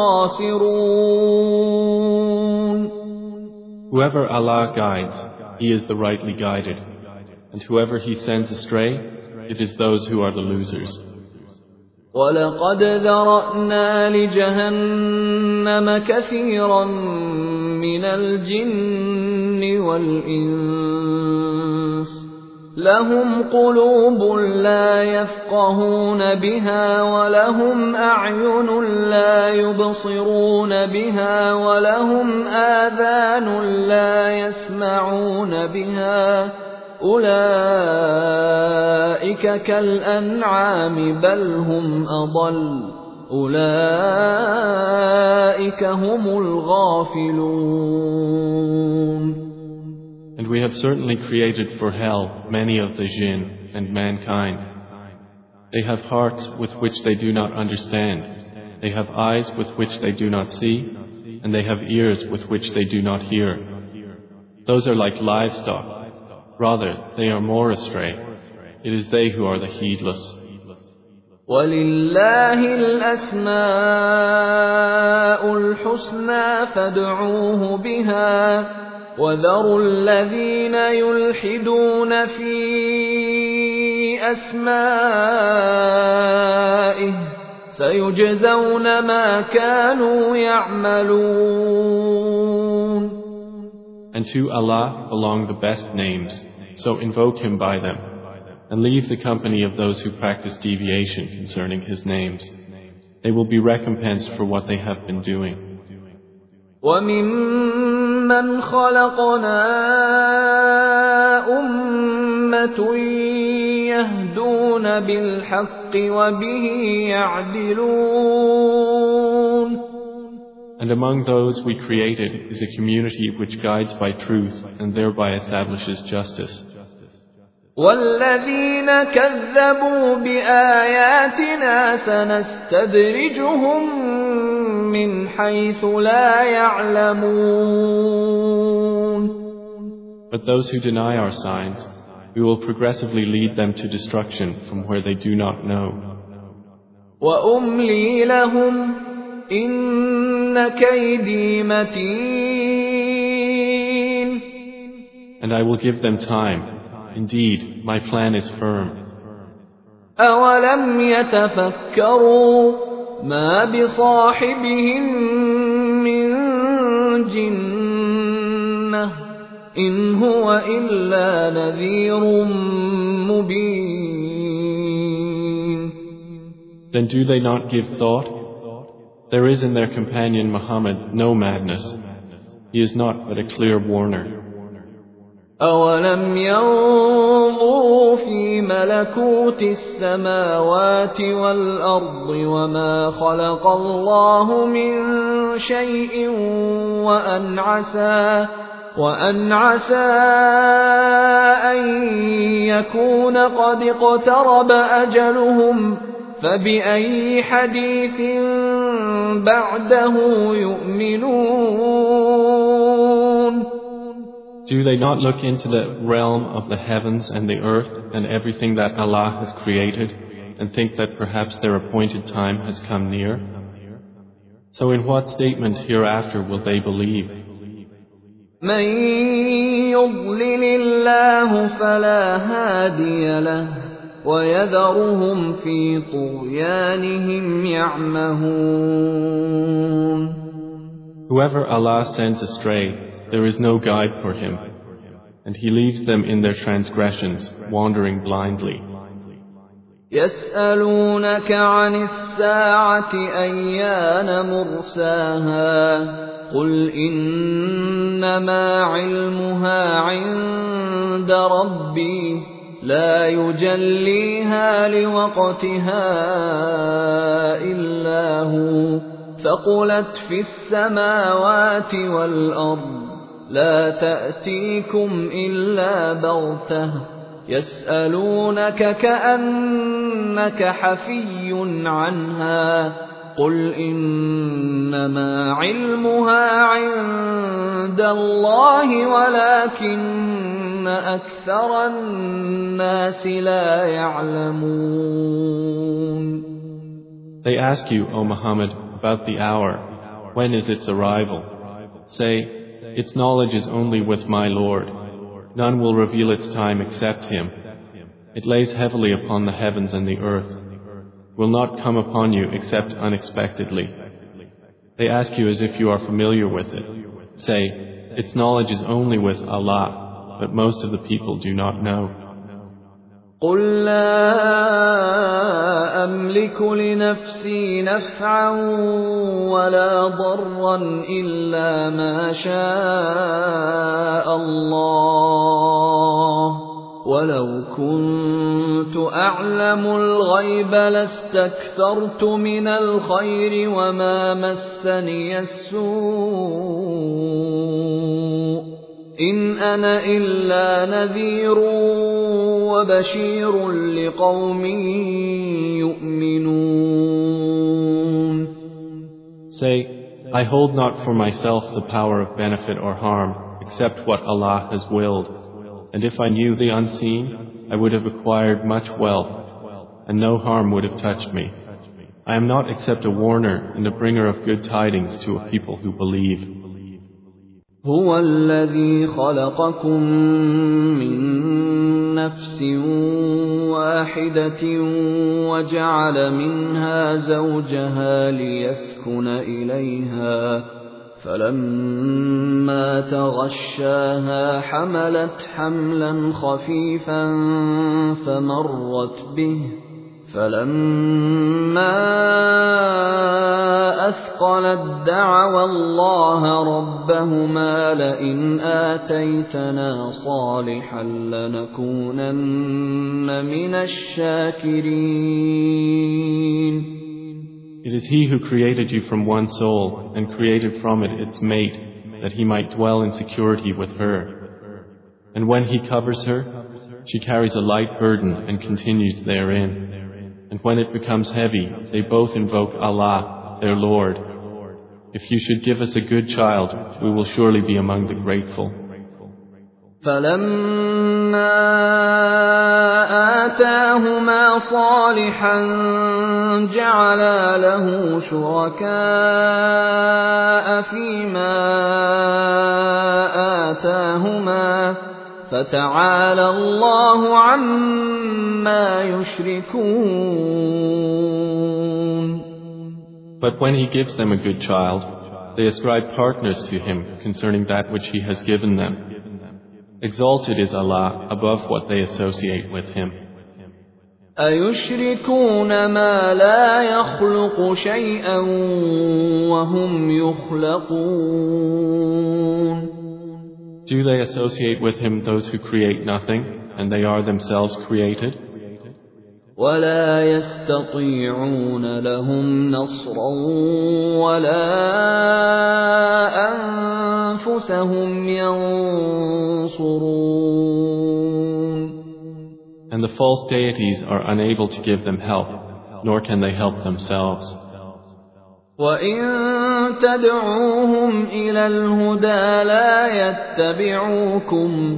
الخاسرون. Whoever Allah guides, he is the rightly guided, and whoever he sends astray, it is those who are the losers. وَلَقَدْ ذَرَأْنَا لِجَهَنَّمَ كَثِيرًا من الجن والإنس لهم قلوب لا يفقهون بها ولهم أعين لا يبصرون بها ولهم آذان لا يسمعون بها أولئك كالأنعام بل هم أضل أولئك هم الغافلون. And we have certainly created for hell many of the jinn and mankind. They have hearts with which they do not understand. They have eyes with which they do not see, and they have ears with which they do not hear. Those are like livestock. Rather, they are more astray. It is they who are the heedless. وَلِلَّهِ الْأَسْمَاءُ الْحُسْنَى فَادْعُوهُ بِهَا وَذَرُوا الَّذِينَ يُلْحِدُونَ فِي أَسْمَائِهِ سَيُجْزَوْنَ مَا كَانُوا يَعْمَلُونَ. And to Allah belong the best names, so invoke Him by them, and leave the company of those who practice deviation concerning His names. They will be recompensed for what they have been doing. وَمِمَّنْ خَلَقْنَا أُمَّةٌ يَهْدُونَ بِالْحَقِّ وَبِهِ يَعْدِلُونَ. And among those we created is a community which guides by truth and thereby establishes justice. وَالَّذِينَ كَذَّبُوا بِآيَاتِنَا سَنَسْتَدْرِجُهُم من حيث لا يعلمون. But those who deny our signs, we will progressively lead them to destruction from where they do not know. وَأُمْلِي لَهُمْ إِنَّ كَيْدِي مَتِينٌ. And I will give them time. Indeed, my plan is firm. أَوَلَمْ يَتَفَكَّرُوا مَا بِصَاحِبِهِم مِّن جِنَّةٍ إِنْ هُوَ إِلَّا نَذِيرٌ مُبِينٌ. Then do they not give thought? There is in their companion Muhammad no madness. He is not but a clear warner. أَوَلَمْ يَنظُرُوا فِي مَلَكُوتِ السَّمَاوَاتِ وَالْأَرْضِ وَمَا خَلَقَ اللَّهُ مِن شَيْءٍ وَأَنْ عَسَىٰ وَأَنْ عَسَىٰ أَن يَكُونَ قَدِ اقْتَرَبَ أَجَلُهُمْ فَبِأَيِّ حَدِيثٍ بَعْدَهُ يُؤْمِنُونَ. Do they not look into the realm of the heavens and the earth and everything that Allah has created and think that perhaps their appointed time has come near? So in what statement hereafter will they believe? مَن يُضْلِلِ اللَّهُ فَلَا هَادِيَ لَهُ وَيَذَرُهُمْ فِي طُغْيَانِهِمْ يَعْمَهُونَ. Whoever Allah sends astray, there is no guide for him, and He leaves them in their transgressions, wandering blindly. يَسْأَلُونَكَ عَنِ السَّاعَةِ أَيَّانَ مُرْسَاهَا قُلْ إِنَّمَا عِلْمُهَا عِندَ رَبِّي لَا يُجَلِّيهَا لِوَقْتِهَا إِلَّا هُوَ ثَقُلَتْ فِي السَّمَاوَاتِ وَالْأَرْضِ لَا تَأْتِيكُمْ إِلَّا بَغْتَةً يَسْأَلُونَكَ كَأَنَّكَ حَفِيٌّ عَنْهَا قُلْ إِنَّمَا عِلْمُهَا عِندَ اللَّهِ وَلَكِنَّ أَكْثَرَ النَّاسِ لَا يَعْلَمُونَ. They ask you, O Muhammad, about the hour. When is its arrival? Say, its knowledge is only with my Lord. None will reveal its time except Him. It lays heavily upon the heavens and the earth. Will not come upon you except unexpectedly. They ask you as if you are familiar with it. Say, its knowledge is only with Allah, but most of the people do not know. قُل لَّا أَمْلِكُ لِنَفْسِي نَفْعًا وَلَا ضَرًّا إِلَّا مَا شَاءَ اللَّهُ وَلَوْ كُنتُ أَعْلَمُ الْغَيْبَ لَاسْتَكْثَرْتُ مِنَ الْخَيْرِ وَمَا مَسَّنِيَ السُّوءُ إِنْ أَنَا إِلَّا نَذِيرٌ وَبَشِيرٌ لِقَوْمٍ يُؤْمِنُونَ. Say, I hold not for myself the power of benefit or harm except what Allah has willed. And if I knew the unseen, I would have acquired much wealth, and no harm would have touched me. I am not except a warner and a bringer of good tidings to a people who believe. هو الذي خلقكم من نفس واحدة وجعل منها زوجها ليسكن إليها فلما تغشاها حملت حملا خفيفا فمرت به فلما أثقلت دعوا الله ربهما لئن آتيتنا صالحا لنكونن من الشاكرين. It is He who created you from one soul and created from it its mate that He might dwell in security with her. And when He covers her, she carries a light burden and continues therein. And when it becomes heavy, they both invoke Allah, their Lord. If you should give us a good child, we will surely be among the grateful. فَلَمَّا آتَاهُمَا صَالِحًا جَعَلَا لَهُ شُرَكَاءَ فِيمَا آتَاهُمَا فَتَعَالَى اللَّهُ عَمَّا يُشْرِكُونَ. But when he gives them a good child, they ascribe partners to him concerning that which he has given them. Exalted is Allah above what they associate with him. أَيُشْرِكُونَ مَا لَا يَخْلُقُ شَيْئًا وَهُمْ يُخْلَقُونَ. Do they associate with him those who create nothing, and they are themselves created? وَلَا يَسْتَطِيعُونَ لَهُمْ نَصْرًا وَلَا أَنفُسَهُمْ يَنصُرُونَ. And the false deities are unable to give them help, nor can they help themselves. وَإِن تَدْعُوهُمْ إِلَى الْهُدَى لَا يَتَّبِعُوكُمْ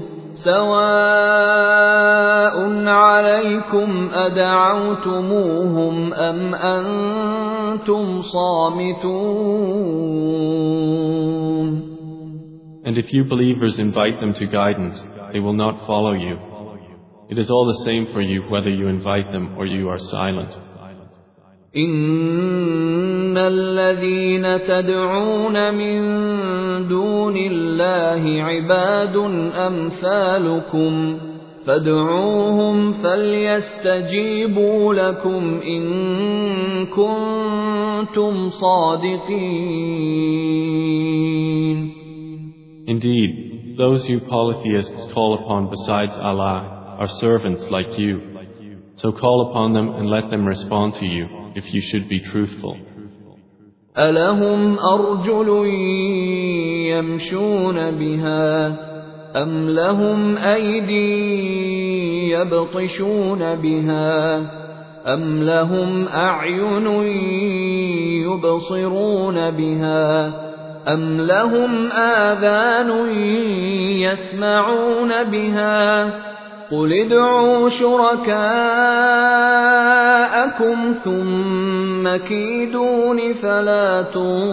سَوَاءٌ عَلَيْكُمْ أَدَعَوْتُمُوهُمْ أَمْ أَنْتُمْ صَامِتُونَ. And if you believers invite them to guidance, they will not follow you. It is all the same for you whether you invite them or you are silent. إِنَّ الَّذِينَ تَدْعُونَ مِن دُونِ اللَّهِ عِبَادٌ أَمْثَالُكُمْ فَادْعُوهُمْ فَلْيَسْتَجِيبُوا لَكُمْ إِن كُنتُمْ صَادِقِينَ. Indeed, those you polytheists call upon besides Allah are servants like you. So call upon them and let them respond to you if you should be truthful. أَلَهُمْ أَرْجُلٌ يَمْشُونَ بِهَا أَمْ لَهُمْ أَيْدِي يَبْطِشُونَ بِهَا أَمْ لَهُمْ أَعْيُنٌ يُبْصِرُونَ بِهَا أَمْ لَهُمْ آذَانٌ يَسْمَعُونَ بِهَا قُلِ ادْعُوا شُرَكَاءَكُمْ ثُمَّ كِيدُونِ فَلَا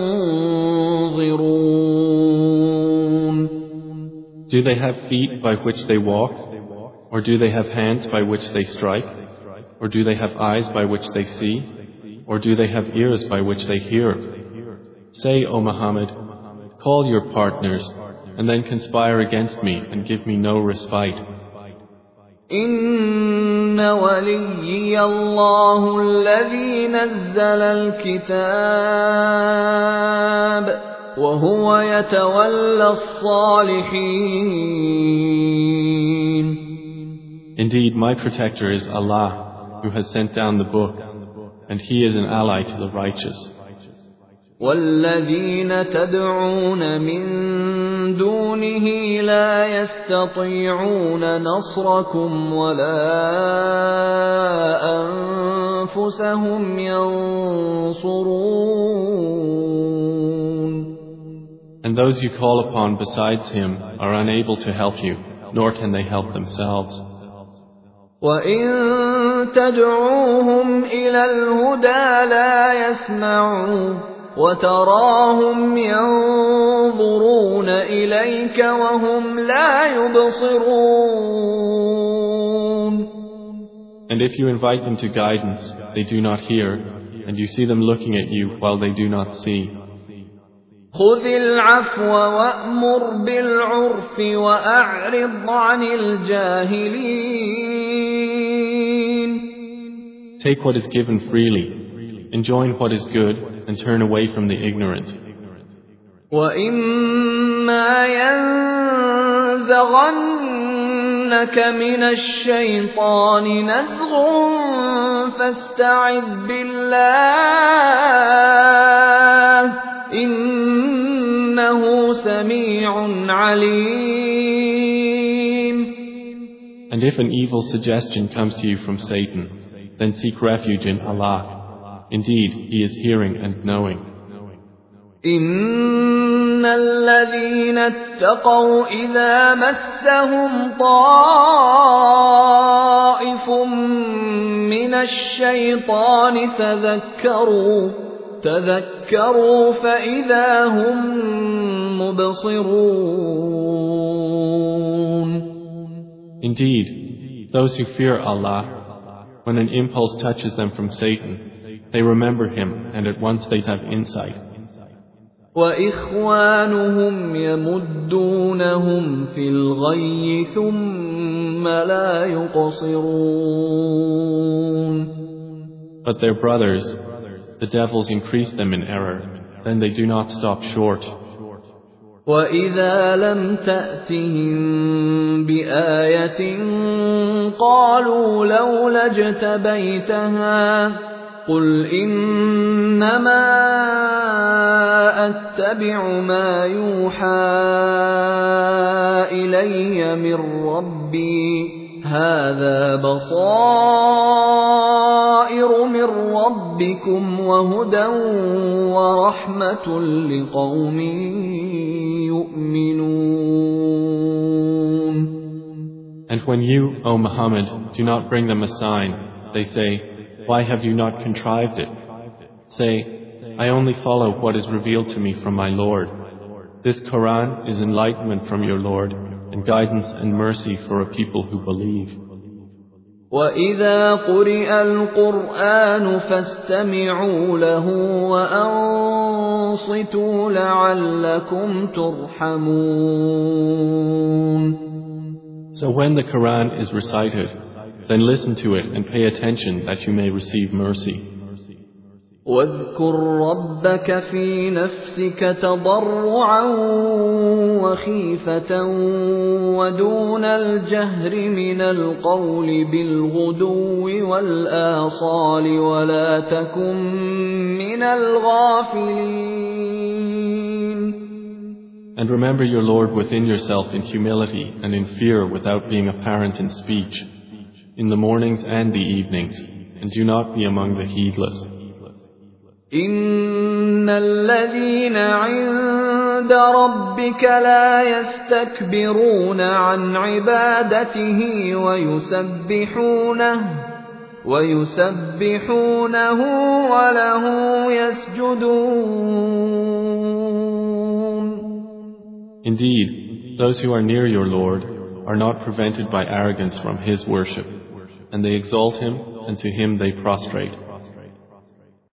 تُنظِرُونَ. Do they have feet by which they walk? Or do they have hands by which they strike? Or do they have eyes by which they see? Or do they have ears by which they hear? Say, O Muhammad, call your partners, and then conspire against me and give me no respite. إِنَّ وَلِيِّيَ اللَّهُ الَّذِي نَزَّلَ الْكِتَابَ وَهُوَ يَتَوَلَّى الصَّالِحِينَ. Indeed, my protector is Allah, who has sent down the book, and He is an ally to the righteous. وَالَّذِينَ تَدْعُونَ مِن دُونِهِ لَا يَسْتَطِيعُونَ نَصْرَكُمْ وَلَا أَنفُسَهُمْ يَنصُرُونَ. And those you call upon besides Him are unable to help you, nor can they help themselves. وَإِن تَدْعُوهُمْ إِلَى الْهُدَى لَا يَسْمَعُوا وَتَرَاهُمْ يَنظُرُونَ إِلَيْكَ وَهُمْ لَا يُبْصِرُونَ. And if you invite them to guidance, they do not hear, and you see them looking at you while they do not see. خُذِ الْعَفْوَ وَأْمُرْ بِالْعُرْفِ وَأَعْرِضْ عَنِ الْجَاهِلِينَ. Take what is given freely, enjoin what is good, and turn away from the ignorant. وَإِمَّا يَنزَغَنَّكَ مِنَ الشَّيْطَانِ نَزْغٌ فَاسْتَعِذْ بِاللَّهِ إِنَّهُ سَمِيعٌ عَلِيمٌ. And if an evil suggestion comes to you from Satan, then seek refuge in Allah. Indeed, He is hearing and knowing. إن الذين اتقوا إذا مسهم طائف من الشيطان تذكروا تذكروا فإذا هم مبصرون. Indeed, those who fear Allah, when an impulse touches them from Satan, they remember him and at once they have insight. وإخوانهم يمدونهم في الغي ثم لا يقصرون. But their brothers, the devils increase them in error, then they do not stop short. وَإِذَا لَمْ تَأْتِهِمْ بِآيَةٍ قَالُوا لَوْلَا اجْتَبَيْتَهَا قُلْ إِنَّمَا أَتَّبِعُ مَا يُوحَى إِلَيَّ مِنْ رَبِّي هَذَا بَصَائِرُ مِنْ رَبِّكُمْ وَهُدًى وَرَحْمَةٌ لِقَوْمٍ يُؤْمِنُونَ. And when you, O Muhammad, do not bring them a sign, they say, why have you not contrived it? Say, I only follow what is revealed to me from my Lord. This Quran is enlightenment from your Lord and guidance and mercy for a people who believe. وَإِذَا قُرِئَ الْقُرْآنُ فَاسْتَمِعُوا لَهُ وَأَنصِتُوا لَعَلَّكُمْ تُرْحَمُونَ. So when the Quran is recited, then listen to it and pay attention that you may receive mercy. وَاذْكُرْ رَبَّكَ فِي نَفْسِكَ تَضَرُّعًا وَخِيفَةً وَدُونَ الْجَهْرِ مِنَ الْقَوْلِ بِالْغُدُوِّ وَالْآصَالِ وَلَا تَكُن مِّنَ الْغَافِلِينَ. And remember your Lord within yourself in humility and in fear without being apparent in speech, in the mornings and the evenings, and do not be among the heedless. إِنَّ الَّذِينَ عِندَ رَبِّكَ لَا يَسْتَكْبِرُونَ عَنْ عِبَادَتِهِ وَيُسَبِّحُونَهُ وَيُسَبِّحُونَهُ وَلَهُ يَسْجُدُونَ. Indeed, those who are near your Lord are not prevented by arrogance from His worship, and they exalt Him and to Him they prostrate.